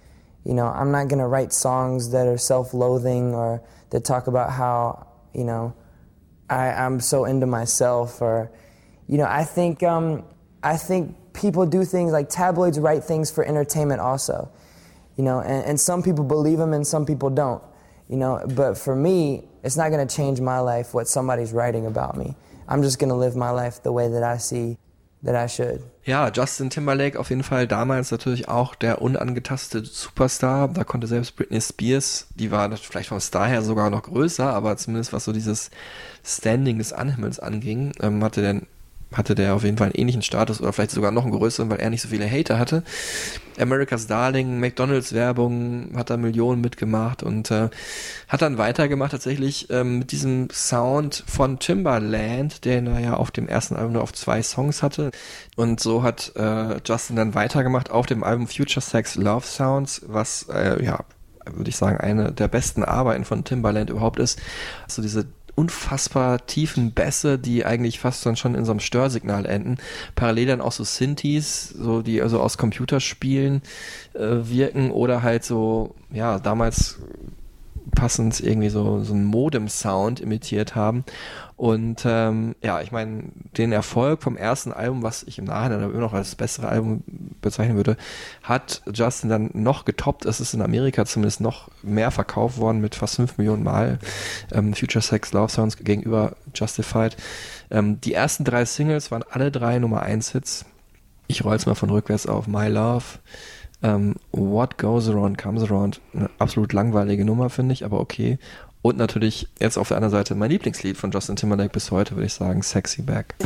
You know, I'm not gonna write songs that are self-loathing or that talk about how, you know, I'm so into myself, or, you know, I think people do things like tabloids write things for entertainment also, you know, and some people believe them and some people don't, you know, but for me, it's not going to change my life what somebody's writing about me. I'm just going to live my life the way that I see that I should. Ja, Justin Timberlake auf jeden Fall damals natürlich auch der unangetastete Superstar. Da konnte selbst Britney Spears, die war vielleicht vom Star her sogar noch größer, aber zumindest was so dieses Standing des Anhimmels anging, hatte der auf jeden Fall einen ähnlichen Status oder vielleicht sogar noch einen größeren, weil er nicht so viele Hater hatte. America's Darling, McDonalds-Werbung, hat da Millionen mitgemacht und hat dann weitergemacht tatsächlich mit diesem Sound von Timbaland, den er ja auf dem ersten Album nur auf 2 Songs hatte. Und so hat Justin dann weitergemacht auf dem Album Future Sex Love Sounds, was, würde ich sagen, eine der besten Arbeiten von Timbaland überhaupt ist. Also diese unfassbar tiefen Bässe, die eigentlich fast dann schon in so einem Störsignal enden. Parallel dann auch so Synthes, so die also aus Computerspielen wirken oder halt so, ja, damals passend irgendwie so einen Modem-Sound imitiert haben. Und ich meine, den Erfolg vom ersten Album, was ich im Nachhinein immer noch als das bessere Album bezeichnen würde, hat Justin dann noch getoppt. Es ist in Amerika zumindest noch mehr verkauft worden mit fast 5 Millionen Mal. Future Sex Love Sounds gegenüber Justified. Die ersten 3 Singles waren alle 3 Nummer 1 Hits. Ich roll's mal von rückwärts auf. My Love, What Goes Around Comes Around. Eine absolut langweilige Nummer, finde ich, aber okay. Und natürlich jetzt auf der anderen Seite mein Lieblingslied von Justin Timberlake bis heute, würde ich sagen, Sexy Back.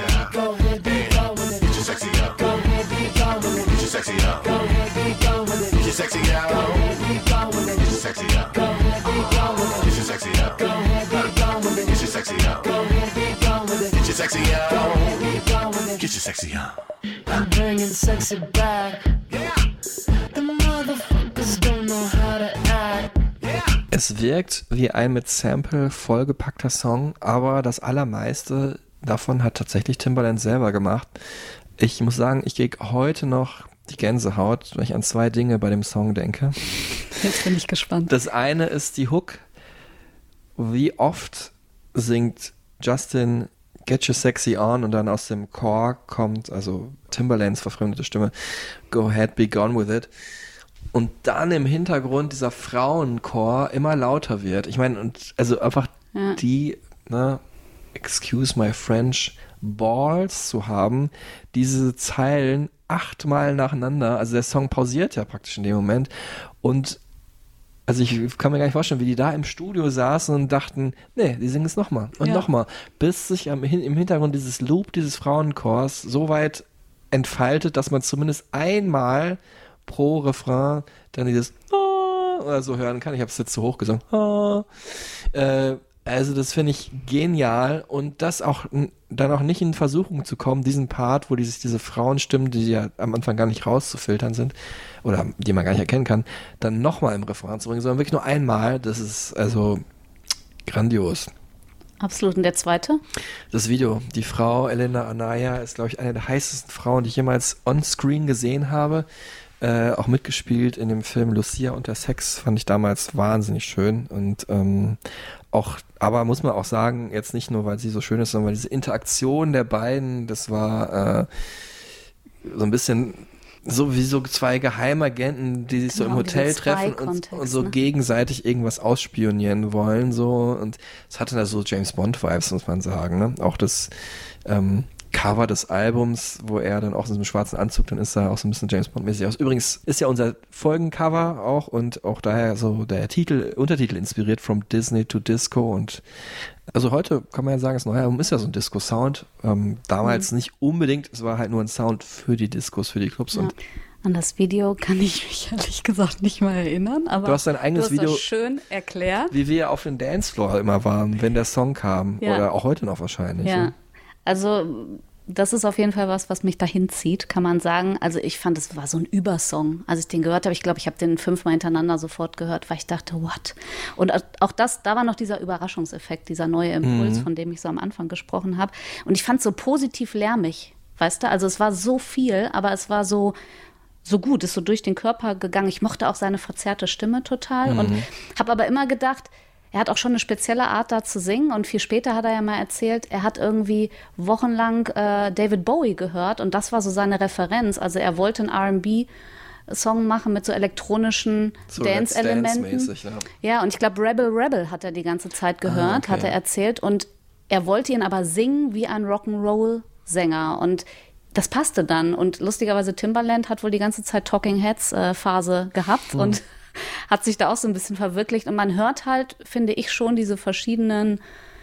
I'm bringing sexy back. The motherfuckers don't know how to act. Es wirkt wie ein mit Sample vollgepackter Song, aber das Allermeiste davon hat tatsächlich Timbaland selber gemacht. Ich muss sagen, ich kriege heute noch die Gänsehaut, wenn ich an 2 Dinge bei dem Song denke. Jetzt bin ich gespannt. Das eine ist die Hook. Wie oft singt Justin Get You Sexy On und dann aus dem Chor kommt, also Timbalands verfremdete Stimme, Go Ahead, Be Gone With It. Und dann im Hintergrund dieser Frauenchor immer lauter wird. Ich meine, und also einfach die, excuse my French, Balls zu haben, diese Zeilen 8-mal nacheinander, also der Song pausiert ja praktisch in dem Moment. Und also ich kann mir gar nicht vorstellen, wie die da im Studio saßen und dachten, nee, die singen es nochmal und nochmal, bis sich im Hintergrund dieses Loop dieses Frauenchors so weit entfaltet, dass man zumindest einmal pro Refrain dann dieses oder so hören kann. Ich habe es jetzt zu hoch gesungen. Also das finde ich genial und das auch dann auch nicht in Versuchung zu kommen, diesen Part, wo diese Frauenstimmen, die ja am Anfang gar nicht rauszufiltern sind oder die man gar nicht erkennen kann, dann nochmal im Refrain zu bringen, sondern wirklich nur einmal. Das ist also grandios. Absolut. Und der zweite? Das Video. Die Frau Elena Anaya ist, glaube ich, eine der heißesten Frauen, die ich jemals on-screen gesehen habe. Auch mitgespielt in dem Film Lucia und der Sex, fand ich damals wahnsinnig schön und auch, aber muss man auch sagen, jetzt nicht nur, weil sie so schön ist, sondern weil diese Interaktion der beiden, das war so ein bisschen so wie so 2 Geheimagenten, die sich so im Hotel treffen und so gegenseitig irgendwas ausspionieren wollen, so, und es hatte da so James Bond Vibes, muss man sagen, ne? Auch das Cover des Albums, wo er dann auch in so einem schwarzen Anzug, dann ist er auch so ein bisschen James Bond-mäßig aus. Übrigens ist ja unser Folgencover auch und auch daher so der Untertitel inspiriert From Disney to Disco und also heute kann man ja sagen, das neue Album ist ja so ein Disco-Sound. Damals nicht unbedingt, es war halt nur ein Sound für die Discos, für die Clubs. Ja. Und an das Video kann ich mich ehrlich gesagt nicht mal erinnern, aber du hast dein eigenes Video das schön erklärt. Wie wir auf dem Dancefloor immer waren, wenn der Song kam oder auch heute noch wahrscheinlich. Ja. Also das ist auf jeden Fall was mich dahin zieht, kann man sagen. Also ich fand, es war so ein Übersong. Als ich den gehört habe, ich glaube, ich habe den 5-mal hintereinander sofort gehört, weil ich dachte, what? Und auch da war noch dieser Überraschungseffekt, dieser neue Impuls, von dem ich so am Anfang gesprochen habe. Und ich fand es so positiv lärmig, weißt du? Also es war so viel, aber es war so so gut, ist so durch den Körper gegangen. Ich mochte auch seine verzerrte Stimme total und habe aber immer gedacht, er hat auch schon eine spezielle Art, da zu singen. Und viel später hat er ja mal erzählt, er hat irgendwie wochenlang David Bowie gehört. Und das war so seine Referenz. Also er wollte einen R&B-Song machen mit so elektronischen So Dance-Elementen. Dance-mäßig, ja. Ja, und ich glaube, Rebel hat er die ganze Zeit gehört, okay. hat er erzählt. Und er wollte ihn aber singen wie ein Rock'n'Roll-Sänger. Und das passte dann. Und lustigerweise Timbaland hat wohl die ganze Zeit Talking Heads-Phase gehabt und hat sich da auch so ein bisschen verwirklicht. Und man hört halt, finde ich, schon diese verschiedenen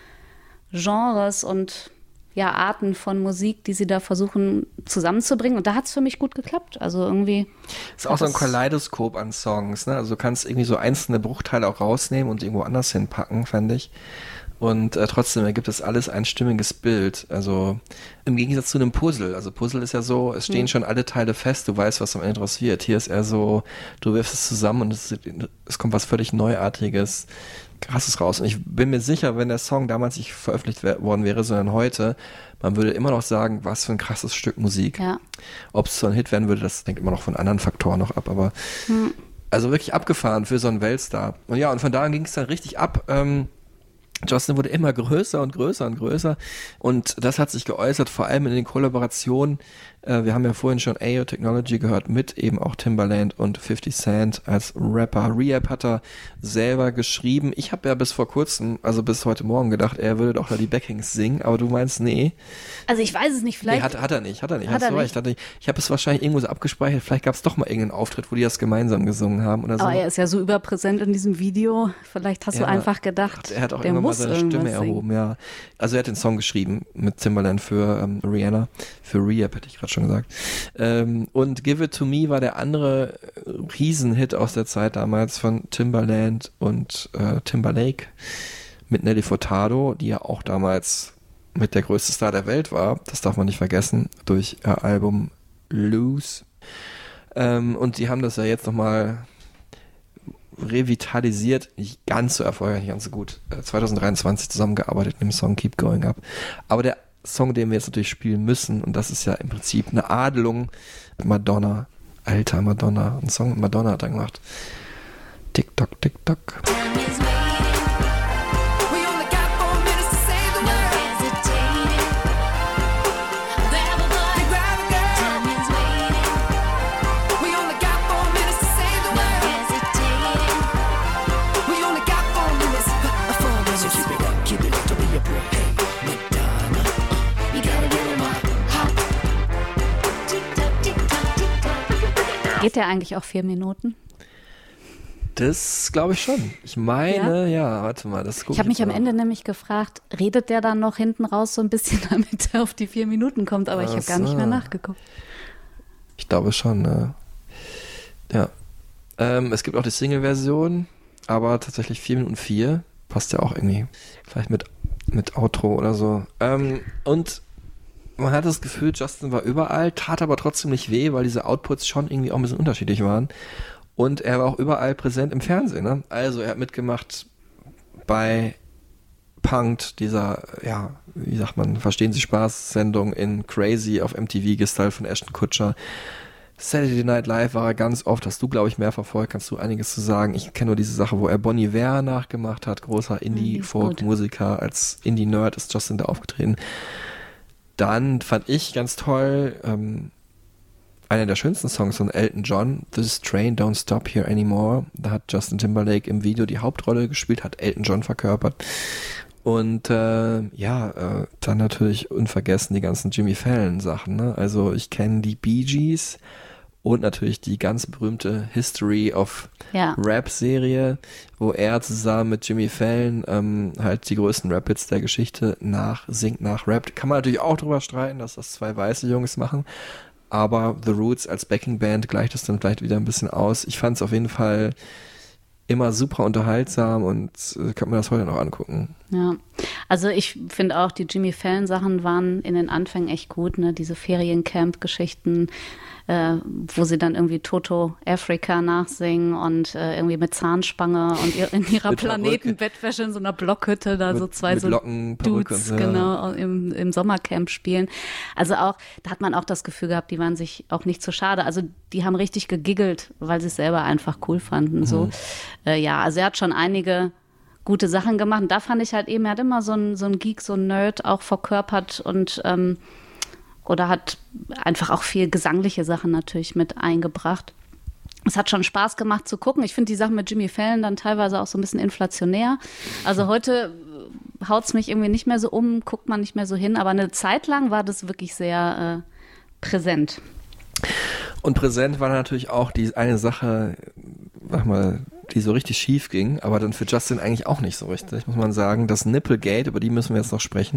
Genres und ja, Arten von Musik, die sie da versuchen zusammenzubringen. Und da hat es für mich gut geklappt. Also irgendwie. Ist auch so ein Kaleidoskop an Songs, ne? Also du kannst irgendwie so einzelne Bruchteile auch rausnehmen und irgendwo anders hinpacken, fand ich. Und trotzdem ergibt das alles ein stimmiges Bild. Also im Gegensatz zu einem Puzzle. Also Puzzle ist ja so, es stehen schon alle Teile fest, du weißt, was am Ende draus wird. Hier ist eher so, du wirfst es zusammen und es kommt was völlig Neuartiges, Krasses raus. Und ich bin mir sicher, wenn der Song damals nicht veröffentlicht worden wäre, sondern heute, man würde immer noch sagen, was für ein krasses Stück Musik. Ja. Ob es so ein Hit werden würde, das hängt immer noch von anderen Faktoren noch ab. Aber also wirklich abgefahren für so einen Weltstar. Und ja, und von da an ging es dann richtig ab. Justin wurde immer größer und größer und größer und das hat sich geäußert, vor allem in den Kollaborationen. Wir haben ja vorhin schon AO Technology gehört, mit eben auch Timbaland und 50 Cent als Rapper. Rehab hat er selber geschrieben. Ich habe ja bis vor kurzem, also bis heute Morgen gedacht, er würde doch da die Backings singen, aber du meinst, nee. Also ich weiß es nicht, vielleicht. Nee, hat er nicht. Hast du recht. Ich habe es wahrscheinlich irgendwo so abgespeichert, vielleicht gab es doch mal irgendeinen Auftritt, wo die das gemeinsam gesungen haben oder so. Aber er ist ja so überpräsent in diesem Video, vielleicht hast du einfach gedacht, er hat auch der irgendwann mal muss seine Stimme irgendwas erhoben, ja. Also er hat den Song geschrieben mit Timbaland für Rihanna, für Rehab hätte ich gerade schon gesagt. Und Give It To Me war der andere Riesenhit aus der Zeit damals von Timbaland und Timberlake mit Nelly Furtado, die ja auch damals mit der größte Star der Welt war, das darf man nicht vergessen, durch ihr Album Loose. Und die haben das ja jetzt nochmal revitalisiert, nicht ganz so erfolgreich, nicht ganz so gut, 2023 zusammengearbeitet in dem Song Keep Going Up. Aber der Song, den wir jetzt natürlich spielen müssen, und das ist ja im Prinzip eine Adelung, Madonna, alter Madonna, ein Song mit Madonna hat er gemacht. Tick-Tock, Tick-Tock. Geht der eigentlich auch 4 Minuten? Das glaube ich schon. Ich meine, ja, warte mal. Das ich habe mich am Ende nämlich gefragt, redet der dann noch hinten raus so ein bisschen, damit er auf die 4 Minuten kommt, aber ich habe gar nicht mehr nachgeguckt. Ich glaube schon, ne? Ja. Es gibt auch die Single-Version, aber tatsächlich 4 Minuten 4. Passt ja auch irgendwie. Vielleicht mit Outro oder so. Und man hat das Gefühl, Justin war überall, tat aber trotzdem nicht weh, weil diese Outputs schon irgendwie auch ein bisschen unterschiedlich waren. Und er war auch überall präsent im Fernsehen, ne? Also er hat mitgemacht bei Punk'd, dieser, ja, wie sagt man, Verstehen Sie Spaß-Sendung in Crazy auf MTV, gestylt von Ashton Kutcher. Saturday Night Live war er ganz oft, hast du, glaube ich, mehr verfolgt, kannst du einiges zu sagen. Ich kenne nur diese Sache, wo er Bon Iver nachgemacht hat, großer Indie-Folk-Musiker, als Indie-Nerd ist Justin da aufgetreten. Dann fand ich ganz toll, einer der schönsten Songs von Elton John, This Train Don't Stop Here Anymore. Da hat Justin Timberlake im Video die Hauptrolle gespielt, hat Elton John verkörpert. Und dann natürlich unvergessen die ganzen Jimmy Fallon Sachen, ne? Also ich kenne die Bee Gees und natürlich die ganz berühmte History of Rap-Serie, wo er zusammen mit Jimmy Fallon halt die größten Rap-Hits der Geschichte singt, rappt. Kann man natürlich auch drüber streiten, dass das 2 weiße Jungs machen, aber The Roots als Backing-Band gleicht es dann vielleicht wieder ein bisschen aus. Ich fand es auf jeden Fall immer super unterhaltsam und kann mir das heute noch angucken. Ja, Also ich finde auch, die Jimmy Fallon-Sachen waren in den Anfängen echt gut, ne? Diese Feriencamp-Geschichten, wo sie dann irgendwie Toto Africa nachsingen und irgendwie mit Zahnspange und in ihrer Planetenbettwäsche in so einer Blockhütte da so zwei so Locken, Dudes genau im Sommercamp spielen. Also auch, da hat man auch das Gefühl gehabt, die waren sich auch nicht so schade. Also die haben richtig gegiggelt, weil sie es selber einfach cool fanden. So. Ja, also er hat schon einige gute Sachen gemacht. Und da fand ich halt eben, er hat immer so ein Geek, so ein Nerd auch verkörpert und oder hat einfach auch viel gesangliche Sachen natürlich mit eingebracht. Es hat schon Spaß gemacht zu gucken. Ich finde die Sachen mit Jimmy Fallon dann teilweise auch so ein bisschen inflationär. Also heute haut es mich irgendwie nicht mehr so um, guckt man nicht mehr so hin. Aber eine Zeit lang war das wirklich sehr präsent. Und präsent war natürlich auch die eine Sache, sag mal, die so richtig schief ging, aber dann für Justin eigentlich auch nicht so richtig, muss man sagen. Das Nipplegate, über die müssen wir jetzt noch sprechen.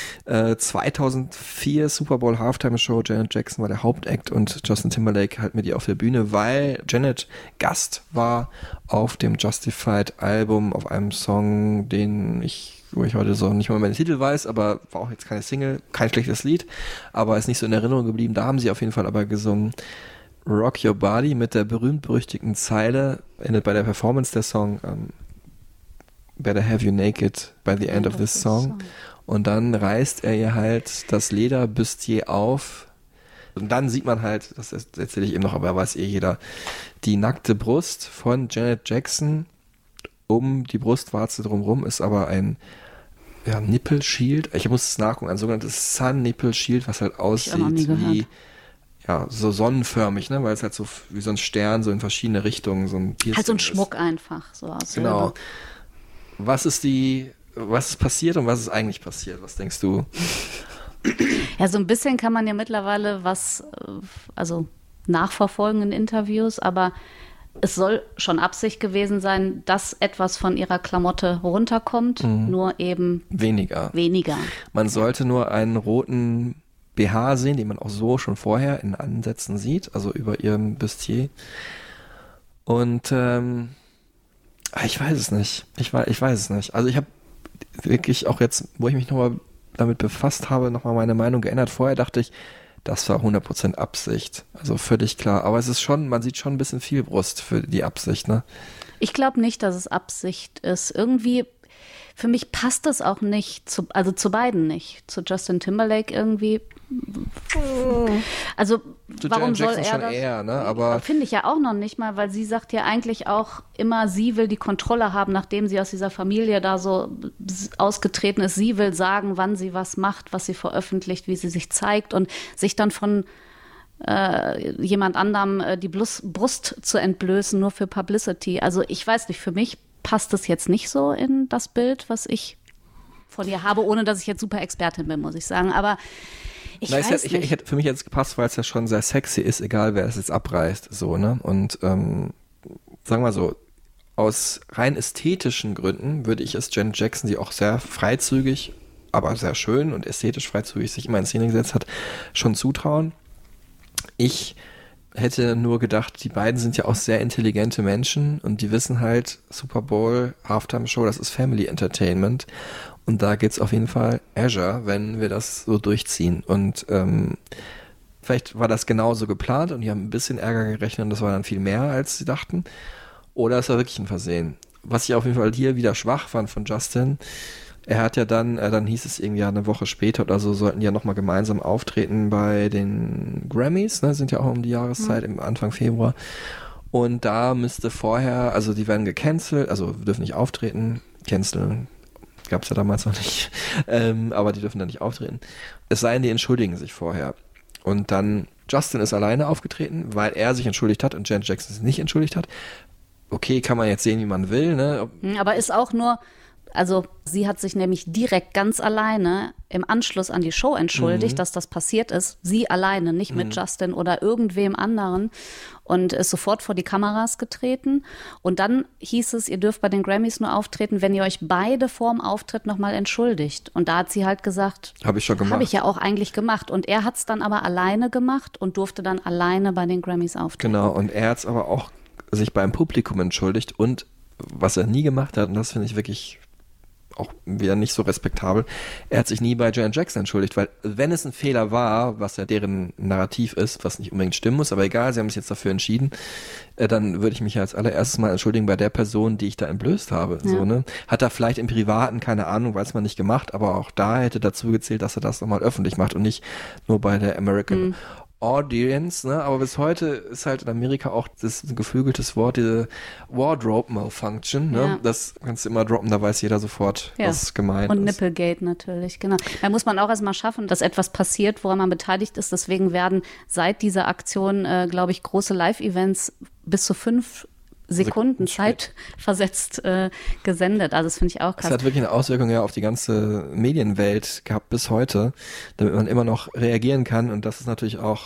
2004 Super Bowl Halftime Show, Janet Jackson war der Hauptact und Justin Timberlake halt mit ihr auf der Bühne, weil Janet Gast war auf dem Justified Album, auf einem Song, wo ich heute so nicht mal den Titel weiß, aber war auch jetzt keine Single, kein schlechtes Lied, aber ist nicht so in Erinnerung geblieben. Da haben sie auf jeden Fall aber gesungen Rock Your Body mit der berühmt-berüchtigten Zeile, endet bei der Performance der Song Better Have You Naked by the End of this song. Und dann reißt er ihr halt das Lederbustier auf und dann sieht man halt, das erzähle ich eben noch, aber weiß jeder, die nackte Brust von Janet Jackson. Um die Brustwarze drumherum ist aber ein Nipple Shield. Ich muss es nachgucken, ein sogenanntes Sun Nipple Shield, was halt aussieht wie so sonnenförmig, ne, weil es halt so wie so ein Stern, so in verschiedene Richtungen, so ein Piercing halt so ein Schmuck einfach, so aus Genau. Was ist passiert und was ist eigentlich passiert? Was denkst du? Ja, so ein bisschen kann man ja mittlerweile nachverfolgen in Interviews, aber es soll schon Absicht gewesen sein, dass etwas von ihrer Klamotte runterkommt, nur eben weniger. Man sollte nur einen roten BH sehen, den man auch so schon vorher in Ansätzen sieht, also über ihrem Bustier. Und ich weiß es nicht. Ich weiß es nicht. Also ich habe wirklich auch jetzt, wo ich mich nochmal damit befasst habe, nochmal meine Meinung geändert. Vorher dachte ich, das war 100% Absicht. Also völlig klar. Aber es ist schon, man sieht schon ein bisschen viel Brust für die Absicht, ne? Ich glaube nicht, dass es Absicht ist. Irgendwie, für mich passt das auch nicht, zu beiden nicht. Zu Justin Timberlake irgendwie. Also warum soll er das? Eher, ne? Aber finde ich ja auch noch nicht mal, weil sie sagt ja eigentlich auch immer, sie will die Kontrolle haben, nachdem sie aus dieser Familie da so ausgetreten ist. Sie will sagen, wann sie was macht, was sie veröffentlicht, wie sie sich zeigt und sich dann von jemand anderem die Brust zu entblößen, nur für Publicity. Also ich weiß nicht, für mich passt das jetzt nicht so in das Bild, was ich von ihr habe, ohne dass ich jetzt super Expertin bin, muss ich sagen. Aber ich hätte für mich jetzt gepasst, weil es ja schon sehr sexy ist, egal wer es jetzt abreißt, so, ne? Und sagen wir so, aus rein ästhetischen Gründen würde ich es Janet Jackson, die auch sehr freizügig, aber sehr schön und ästhetisch freizügig sich immer in Szene gesetzt hat, schon zutrauen. Ich hätte nur gedacht, die beiden sind ja auch sehr intelligente Menschen und die wissen halt, Super Bowl, Halftime Show, das ist Family Entertainment und da geht's auf jeden Fall Azure, wenn wir das so durchziehen und vielleicht war das genauso geplant und die haben ein bisschen Ärger gerechnet und das war dann viel mehr, als sie dachten, oder es war wirklich ein Versehen. Was ich auf jeden Fall hier wieder schwach fand von Justin, er hat ja dann hieß es irgendwie eine Woche später oder so, sollten die ja nochmal gemeinsam auftreten bei den Grammys, ne, sind ja auch um die Jahreszeit, im Anfang Februar. Und da müsste vorher, also die werden gecancelt, also dürfen nicht auftreten, canceln gab es ja damals noch nicht, aber die dürfen dann nicht auftreten. Es sei denn, die entschuldigen sich vorher. Und dann, Justin ist alleine aufgetreten, weil er sich entschuldigt hat und Janet Jackson sich nicht entschuldigt hat. Okay, kann man jetzt sehen, wie man will, ne? Aber ist auch nur... Also sie hat sich nämlich direkt ganz alleine im Anschluss an die Show entschuldigt, dass das passiert ist. Sie alleine, nicht mit Justin oder irgendwem anderen und ist sofort vor die Kameras getreten. Und dann hieß es, ihr dürft bei den Grammys nur auftreten, wenn ihr euch beide vorm Auftritt nochmal entschuldigt. Und da hat sie halt gesagt, habe ich schon gemacht. Habe ich ja auch eigentlich gemacht. Und er hat es dann aber alleine gemacht und durfte dann alleine bei den Grammys auftreten. Genau, und er hat es aber auch sich beim Publikum entschuldigt und was er nie gemacht hat, und das finde ich wirklich auch wieder nicht so respektabel. Er hat sich nie bei Janet Jackson entschuldigt, weil wenn es ein Fehler war, was ja deren Narrativ ist, was nicht unbedingt stimmen muss, aber egal, sie haben sich jetzt dafür entschieden, dann würde ich mich ja als allererstes mal entschuldigen bei der Person, die ich da entblößt habe. Ja. So, ne? Hat er vielleicht im Privaten, keine Ahnung, weiß man nicht gemacht, aber auch da hätte dazu gezählt, dass er das nochmal öffentlich macht und nicht nur bei der American Audience, ne? Aber bis heute ist halt in Amerika auch das ein geflügeltes Wort, diese Wardrobe Malfunction, ne? Ja. Das kannst du immer droppen, da weiß jeder sofort, was gemeint und ist. Nipplegate natürlich, genau. Da muss man auch erstmal schaffen, dass etwas passiert, woran man beteiligt ist. Deswegen werden seit dieser Aktion, glaube ich, große Live-Events bis zu 5 Sekunden Zeit versetzt gesendet. Also das finde ich auch krass. Das hat wirklich eine Auswirkung ja auf die ganze Medienwelt gehabt bis heute, damit man immer noch reagieren kann. Und das ist natürlich auch,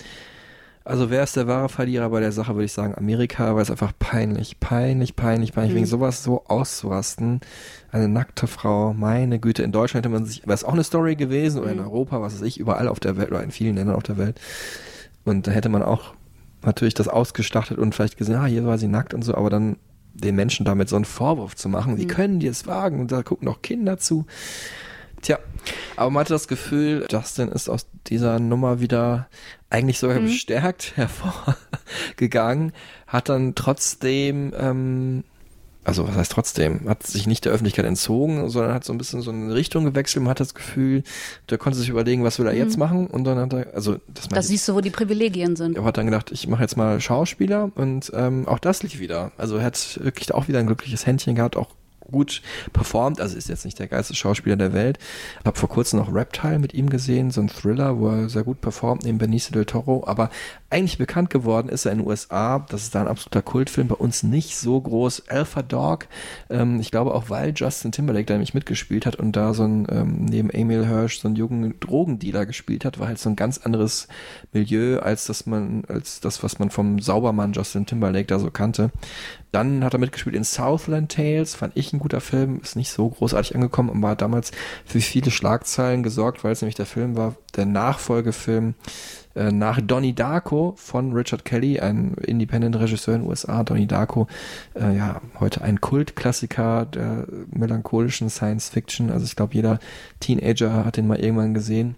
also wer ist der wahre Verlierer bei der Sache, würde ich sagen Amerika, weil es einfach peinlich, wegen sowas so auszurasten. Eine nackte Frau, meine Güte, in Deutschland hätte man sich, wäre es auch eine Story gewesen oder in Europa, was weiß ich, überall auf der Welt oder in vielen Ländern auf der Welt. Und da hätte man auch natürlich das ausgestattet und vielleicht gesehen, hier war sie nackt und so, aber dann den Menschen damit so einen Vorwurf zu machen, wie können die es wagen? Und da gucken auch Kinder zu. Tja, aber man hatte das Gefühl, Justin ist aus dieser Nummer wieder eigentlich sogar bestärkt hervorgegangen, hat dann trotzdem, also was heißt trotzdem, hat sich nicht der Öffentlichkeit entzogen, sondern hat so ein bisschen so eine Richtung gewechselt. Man hat das Gefühl, der konnte sich überlegen, was will er jetzt machen, und dann hat er, also das siehst du, wo die Privilegien sind. Er hat dann gedacht, ich mache jetzt mal Schauspieler, und auch das lief wieder. Also er hat wirklich auch wieder ein glückliches Händchen gehabt, auch gut performt, also ist jetzt nicht der geilste Schauspieler der Welt. Ich habe vor kurzem noch Reptile mit ihm gesehen, so ein Thriller, wo er sehr gut performt, neben Benicio del Toro, aber eigentlich bekannt geworden ist er in den USA, das ist da ein absoluter Kultfilm, bei uns nicht so groß, Alpha Dog, ich glaube auch, weil Justin Timberlake da nämlich mitgespielt hat und da so ein, neben Emil Hirsch, so einen jungen Drogendealer gespielt hat, war halt so ein ganz anderes Milieu, als das, was man vom Saubermann Justin Timberlake da so kannte. Dann hat er mitgespielt in Southland Tales, fand ich ein guter Film, ist nicht so großartig angekommen, aber hat damals für viele Schlagzeilen gesorgt, weil es nämlich der Film war, der Nachfolgefilm nach Donnie Darko von Richard Kelly, ein Independent-Regisseur in den USA. Donnie Darko, heute ein Kultklassiker der melancholischen Science-Fiction, also ich glaube, jeder Teenager hat den mal irgendwann gesehen.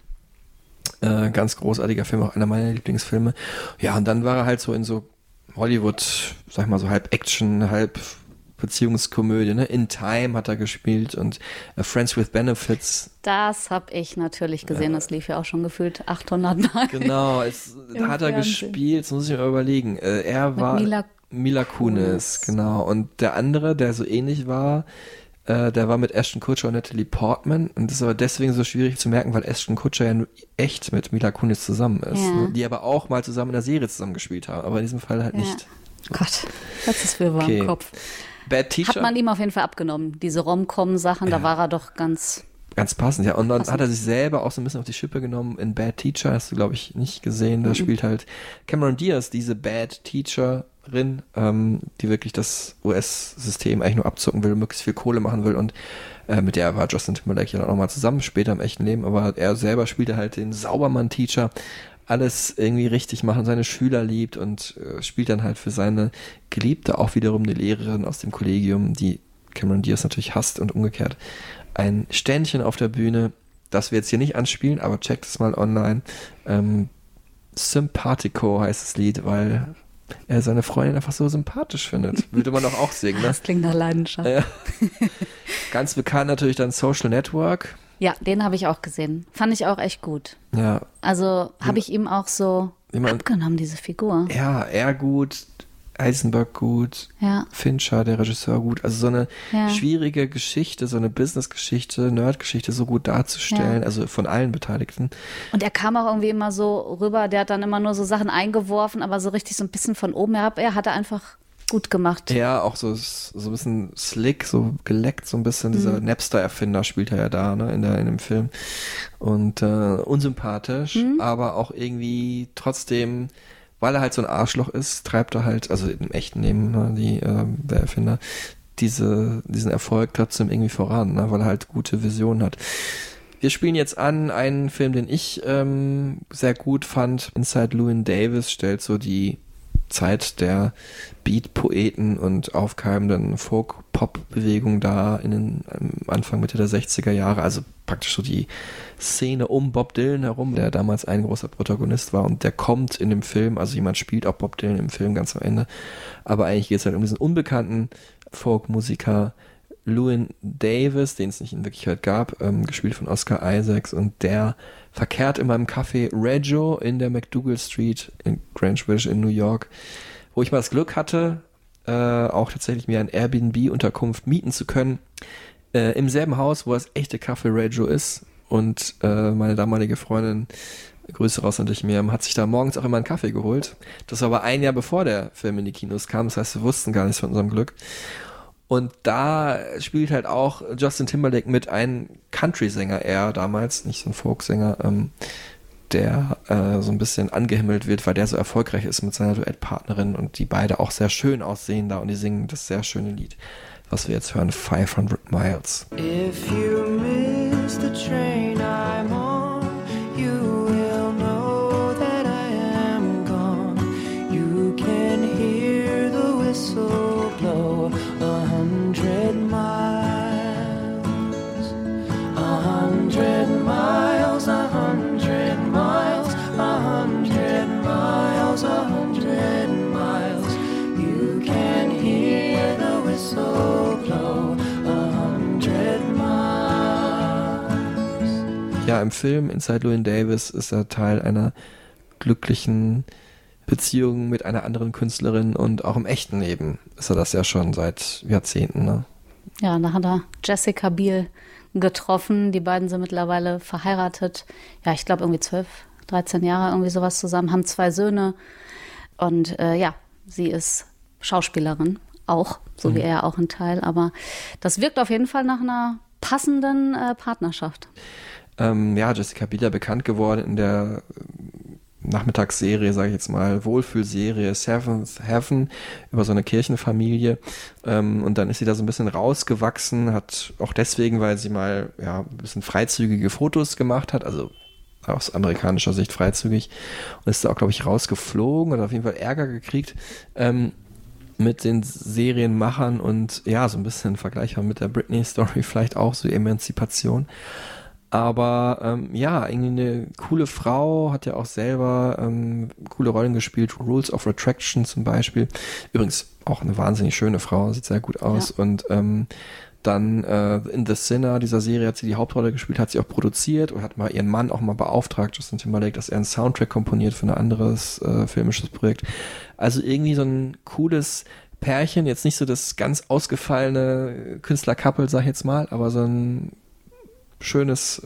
Ganz großartiger Film, auch einer meiner Lieblingsfilme. Ja, und dann war er halt so in so Hollywood, sag ich mal so halb Action, halb Beziehungskomödie, ne? In Time hat er gespielt und Friends with Benefits. Das habe ich natürlich gesehen, das lief ja auch schon gefühlt 800 Mal. Genau, da hat er gespielt, das muss ich mir mal überlegen. Er war Mila Kunis, genau. Und der andere, der so ähnlich war, der war mit Ashton Kutcher und Natalie Portman, und das ist aber deswegen so schwierig zu merken, weil Ashton Kutcher ja echt mit Mila Kunis zusammen ist, ne? Die aber auch mal zusammen in der Serie zusammengespielt haben, aber in diesem Fall halt nicht. Gott, das ist für warm im Kopf. Bad Teacher. Hat man ihm auf jeden Fall abgenommen, diese Rom-Com-Sachen, da war er doch ganz passend, ja. Und dann hat er sich selber auch so ein bisschen auf die Schippe genommen in Bad Teacher, hast du, glaube ich, nicht gesehen. Da spielt halt Cameron Diaz, diese Bad Teacherin, die wirklich das US-System eigentlich nur abzocken will, möglichst viel Kohle machen will, und mit der war Justin Timberlake ja dann auch mal zusammen, später im echten Leben, aber er selber spielte halt den Saubermann-Teacher, alles irgendwie richtig machen, seine Schüler liebt, und spielt dann halt für seine Geliebte auch wiederum eine Lehrerin aus dem Kollegium, die Cameron Diaz natürlich hasst, und umgekehrt. Ein Ständchen auf der Bühne, das wir jetzt hier nicht anspielen, aber checkt es mal online. Sympathico heißt das Lied, weil er seine Freundin einfach so sympathisch findet. Würde man doch auch singen, ne? Das klingt nach Leidenschaft. Ganz bekannt natürlich dann Social Network. Ja, den habe ich auch gesehen. Fand ich auch echt gut. Ja. Also habe ich ihm auch so abgenommen, diese Figur. Ja, er gut, Eisenberg gut, Fincher, der Regisseur, gut. Also so eine schwierige Geschichte, so eine Business-Geschichte, Nerd-Geschichte so gut darzustellen, also von allen Beteiligten. Und er kam auch irgendwie immer so rüber, der hat dann immer nur so Sachen eingeworfen, aber so richtig so ein bisschen von oben herab. Er hat einfach gut gemacht. Ja, auch so ein bisschen slick, so geleckt, so ein bisschen. Dieser Napster-Erfinder spielt er ja da, ne, in dem Film. Und unsympathisch, aber auch irgendwie trotzdem, weil er halt so ein Arschloch ist, treibt er halt, also im echten Leben, ne, der Erfinder, diesen Erfolg trotzdem irgendwie voran, ne, weil er halt gute Visionen hat. Wir spielen jetzt an einen Film, den ich sehr gut fand. Inside Llewyn Davis stellt so die Zeit der Beat-Poeten und aufkeimenden Folk-Pop-Bewegung da Anfang, Mitte der 60er Jahre, also praktisch so die Szene um Bob Dylan herum, der damals ein großer Protagonist war und der kommt in dem Film, also jemand spielt auch Bob Dylan im Film ganz am Ende, aber eigentlich geht es halt um diesen unbekannten Folk-Musiker Llewyn Davis, den es nicht in Wirklichkeit gab, gespielt von Oscar Isaacs, und der verkehrt in meinem Café Reggio in der McDougal Street in Greenwich Village in New York, wo ich mal das Glück hatte, auch tatsächlich mir eine Airbnb-Unterkunft mieten zu können, im selben Haus, wo das echte Café Reggio ist, und meine damalige Freundin, Grüße raus an dich, Miriam, hat sich da morgens auch immer einen Kaffee geholt. Das war aber ein Jahr bevor der Film in die Kinos kam, das heißt, wir wussten gar nichts von unserem Glück. Und da spielt halt auch Justin Timberlake mit, ein Country-Sänger eher damals, nicht so ein Folksänger, der so ein bisschen angehimmelt wird, weil der so erfolgreich ist mit seiner Duettpartnerin und die beide auch sehr schön aussehen da und die singen das sehr schöne Lied, was wir jetzt hören, 500 Miles. If you miss the train I'm on, you will know that I am gone. You can hear the whistle blow 100 miles, 100 miles, 100 miles, 100 miles, 100 miles. You can hear the whistle blow 100 miles. Ja, im Film Inside Llewyn Davis ist er Teil einer glücklichen Beziehung mit einer anderen Künstlerin, und auch im echten Leben ist er das ja schon seit Jahrzehnten, ne? Ja, da hat er Jessica Biel getroffen. Die beiden sind mittlerweile verheiratet. Ja, ich glaube irgendwie 12, 13 Jahre, irgendwie sowas zusammen, haben 2 Söhne. Und ja, sie ist Schauspielerin auch, so wie er auch ein Teil. Aber das wirkt auf jeden Fall nach einer passenden Partnerschaft. Ja, Jessica Biel bekannt geworden in der Nachmittagsserie, sage ich jetzt mal, Wohlfühlserie Seventh Heaven über so eine Kirchenfamilie, und dann ist sie da so ein bisschen rausgewachsen, hat auch deswegen, weil sie mal ja ein bisschen freizügige Fotos gemacht hat, also aus amerikanischer Sicht freizügig, und ist da auch, glaube ich, rausgeflogen und hat auf jeden Fall Ärger gekriegt mit den Serienmachern und ja, so ein bisschen vergleichbar mit der Britney-Story, vielleicht auch so Emanzipation. Aber ja, irgendwie eine coole Frau, hat ja auch selber coole Rollen gespielt, Rules of Attraction zum Beispiel. Übrigens auch eine wahnsinnig schöne Frau, sieht sehr gut aus. Ja. Und dann in The Sinner, dieser Serie, hat sie die Hauptrolle gespielt, hat sie auch produziert und hat mal ihren Mann auch mal beauftragt, Justin Timberlake, dass er einen Soundtrack komponiert für ein anderes filmisches Projekt. Also irgendwie so ein cooles Pärchen, jetzt nicht so das ganz ausgefallene Künstler-Couple, sag ich jetzt mal, aber so ein schönes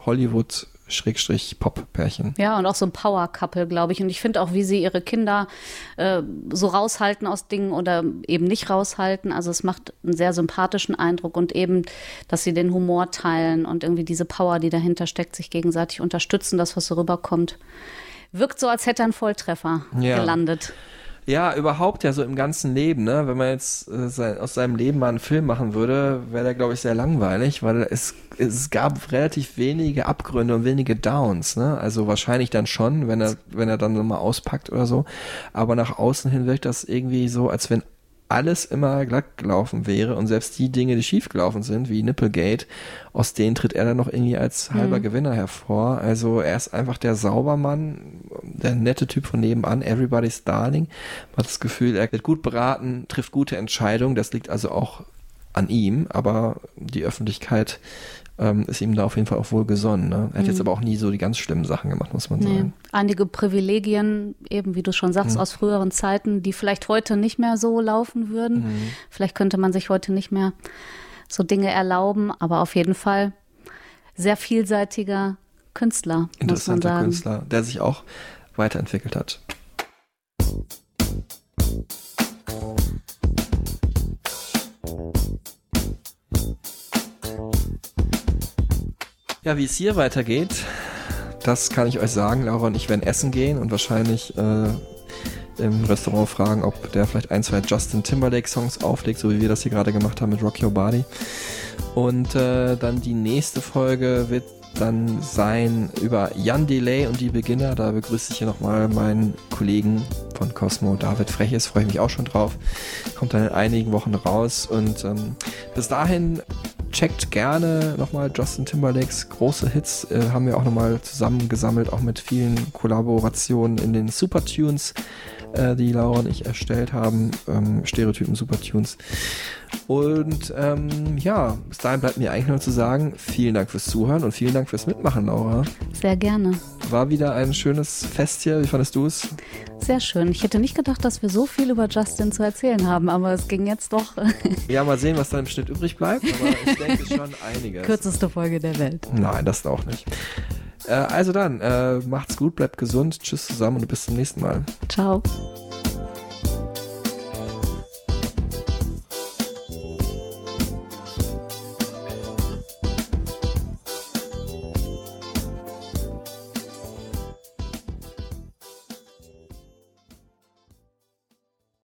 Hollywood-Pop-Pärchen. Ja, und auch so ein Power-Couple, glaube ich. Und ich finde auch, wie sie ihre Kinder so raushalten aus Dingen oder eben nicht raushalten. Also es macht einen sehr sympathischen Eindruck, und eben, dass sie den Humor teilen und irgendwie diese Power, die dahinter steckt, sich gegenseitig unterstützen, das, was so rüberkommt. Wirkt so, als hätte er einen Volltreffer gelandet. Ja, überhaupt ja so im ganzen Leben, ne? Wenn man jetzt aus seinem Leben mal einen Film machen würde, wäre der, glaube ich, sehr langweilig, weil es gab relativ wenige Abgründe und wenige Downs, ne? Also wahrscheinlich dann schon, wenn er dann nochmal auspackt oder so. Aber nach außen hin wirkt das irgendwie so, als wenn alles immer glatt gelaufen wäre, und selbst die Dinge, die schief gelaufen sind, wie Nipplegate, aus denen tritt er dann noch irgendwie als halber Gewinner hervor. Also er ist einfach der Saubermann, der nette Typ von nebenan, everybody's darling. Man hat das Gefühl, er wird gut beraten, trifft gute Entscheidungen, das liegt also auch an ihm, aber die Öffentlichkeit ist ihm da auf jeden Fall auch wohl gesonnen. Ne? Er hat jetzt aber auch nie so die ganz schlimmen Sachen gemacht, muss man sagen. Einige Privilegien, eben wie du schon sagst, aus früheren Zeiten, die vielleicht heute nicht mehr so laufen würden. Vielleicht könnte man sich heute nicht mehr so Dinge erlauben, aber auf jeden Fall sehr vielseitiger Künstler, muss man sagen. Künstler, der sich auch weiterentwickelt hat. Ja, wie es hier weitergeht, das kann ich euch sagen. Laura und ich werden essen gehen und wahrscheinlich im Restaurant fragen, ob der vielleicht 1, 2 Justin Timberlake Songs auflegt, so wie wir das hier gerade gemacht haben mit Rock Your Body. Und dann die nächste Folge wird dann sein über Jan Delay und die Beginner. Da begrüße ich hier nochmal meinen Kollegen von Cosmo, David Freches, freue ich mich auch schon drauf. Kommt dann in einigen Wochen raus und bis dahin checkt gerne nochmal Justin Timberlakes große Hits, haben wir auch nochmal zusammengesammelt, auch mit vielen Kollaborationen in den Supertunes, die Laura und ich erstellt haben, Stereotypen Supertunes. Und bis dahin bleibt mir eigentlich nur zu sagen, vielen Dank fürs Zuhören und vielen Dank fürs Mitmachen, Laura. Sehr gerne. War wieder ein schönes Fest hier. Wie fandest du es? Sehr schön. Ich hätte nicht gedacht, dass wir so viel über Justin zu erzählen haben, aber es ging jetzt doch. Ja, mal sehen, was dann im Schnitt übrig bleibt, aber ich denke schon einiges. Kürzeste Folge der Welt. Nein, das auch nicht. Also dann, macht's gut, bleibt gesund, tschüss zusammen und bis zum nächsten Mal. Ciao.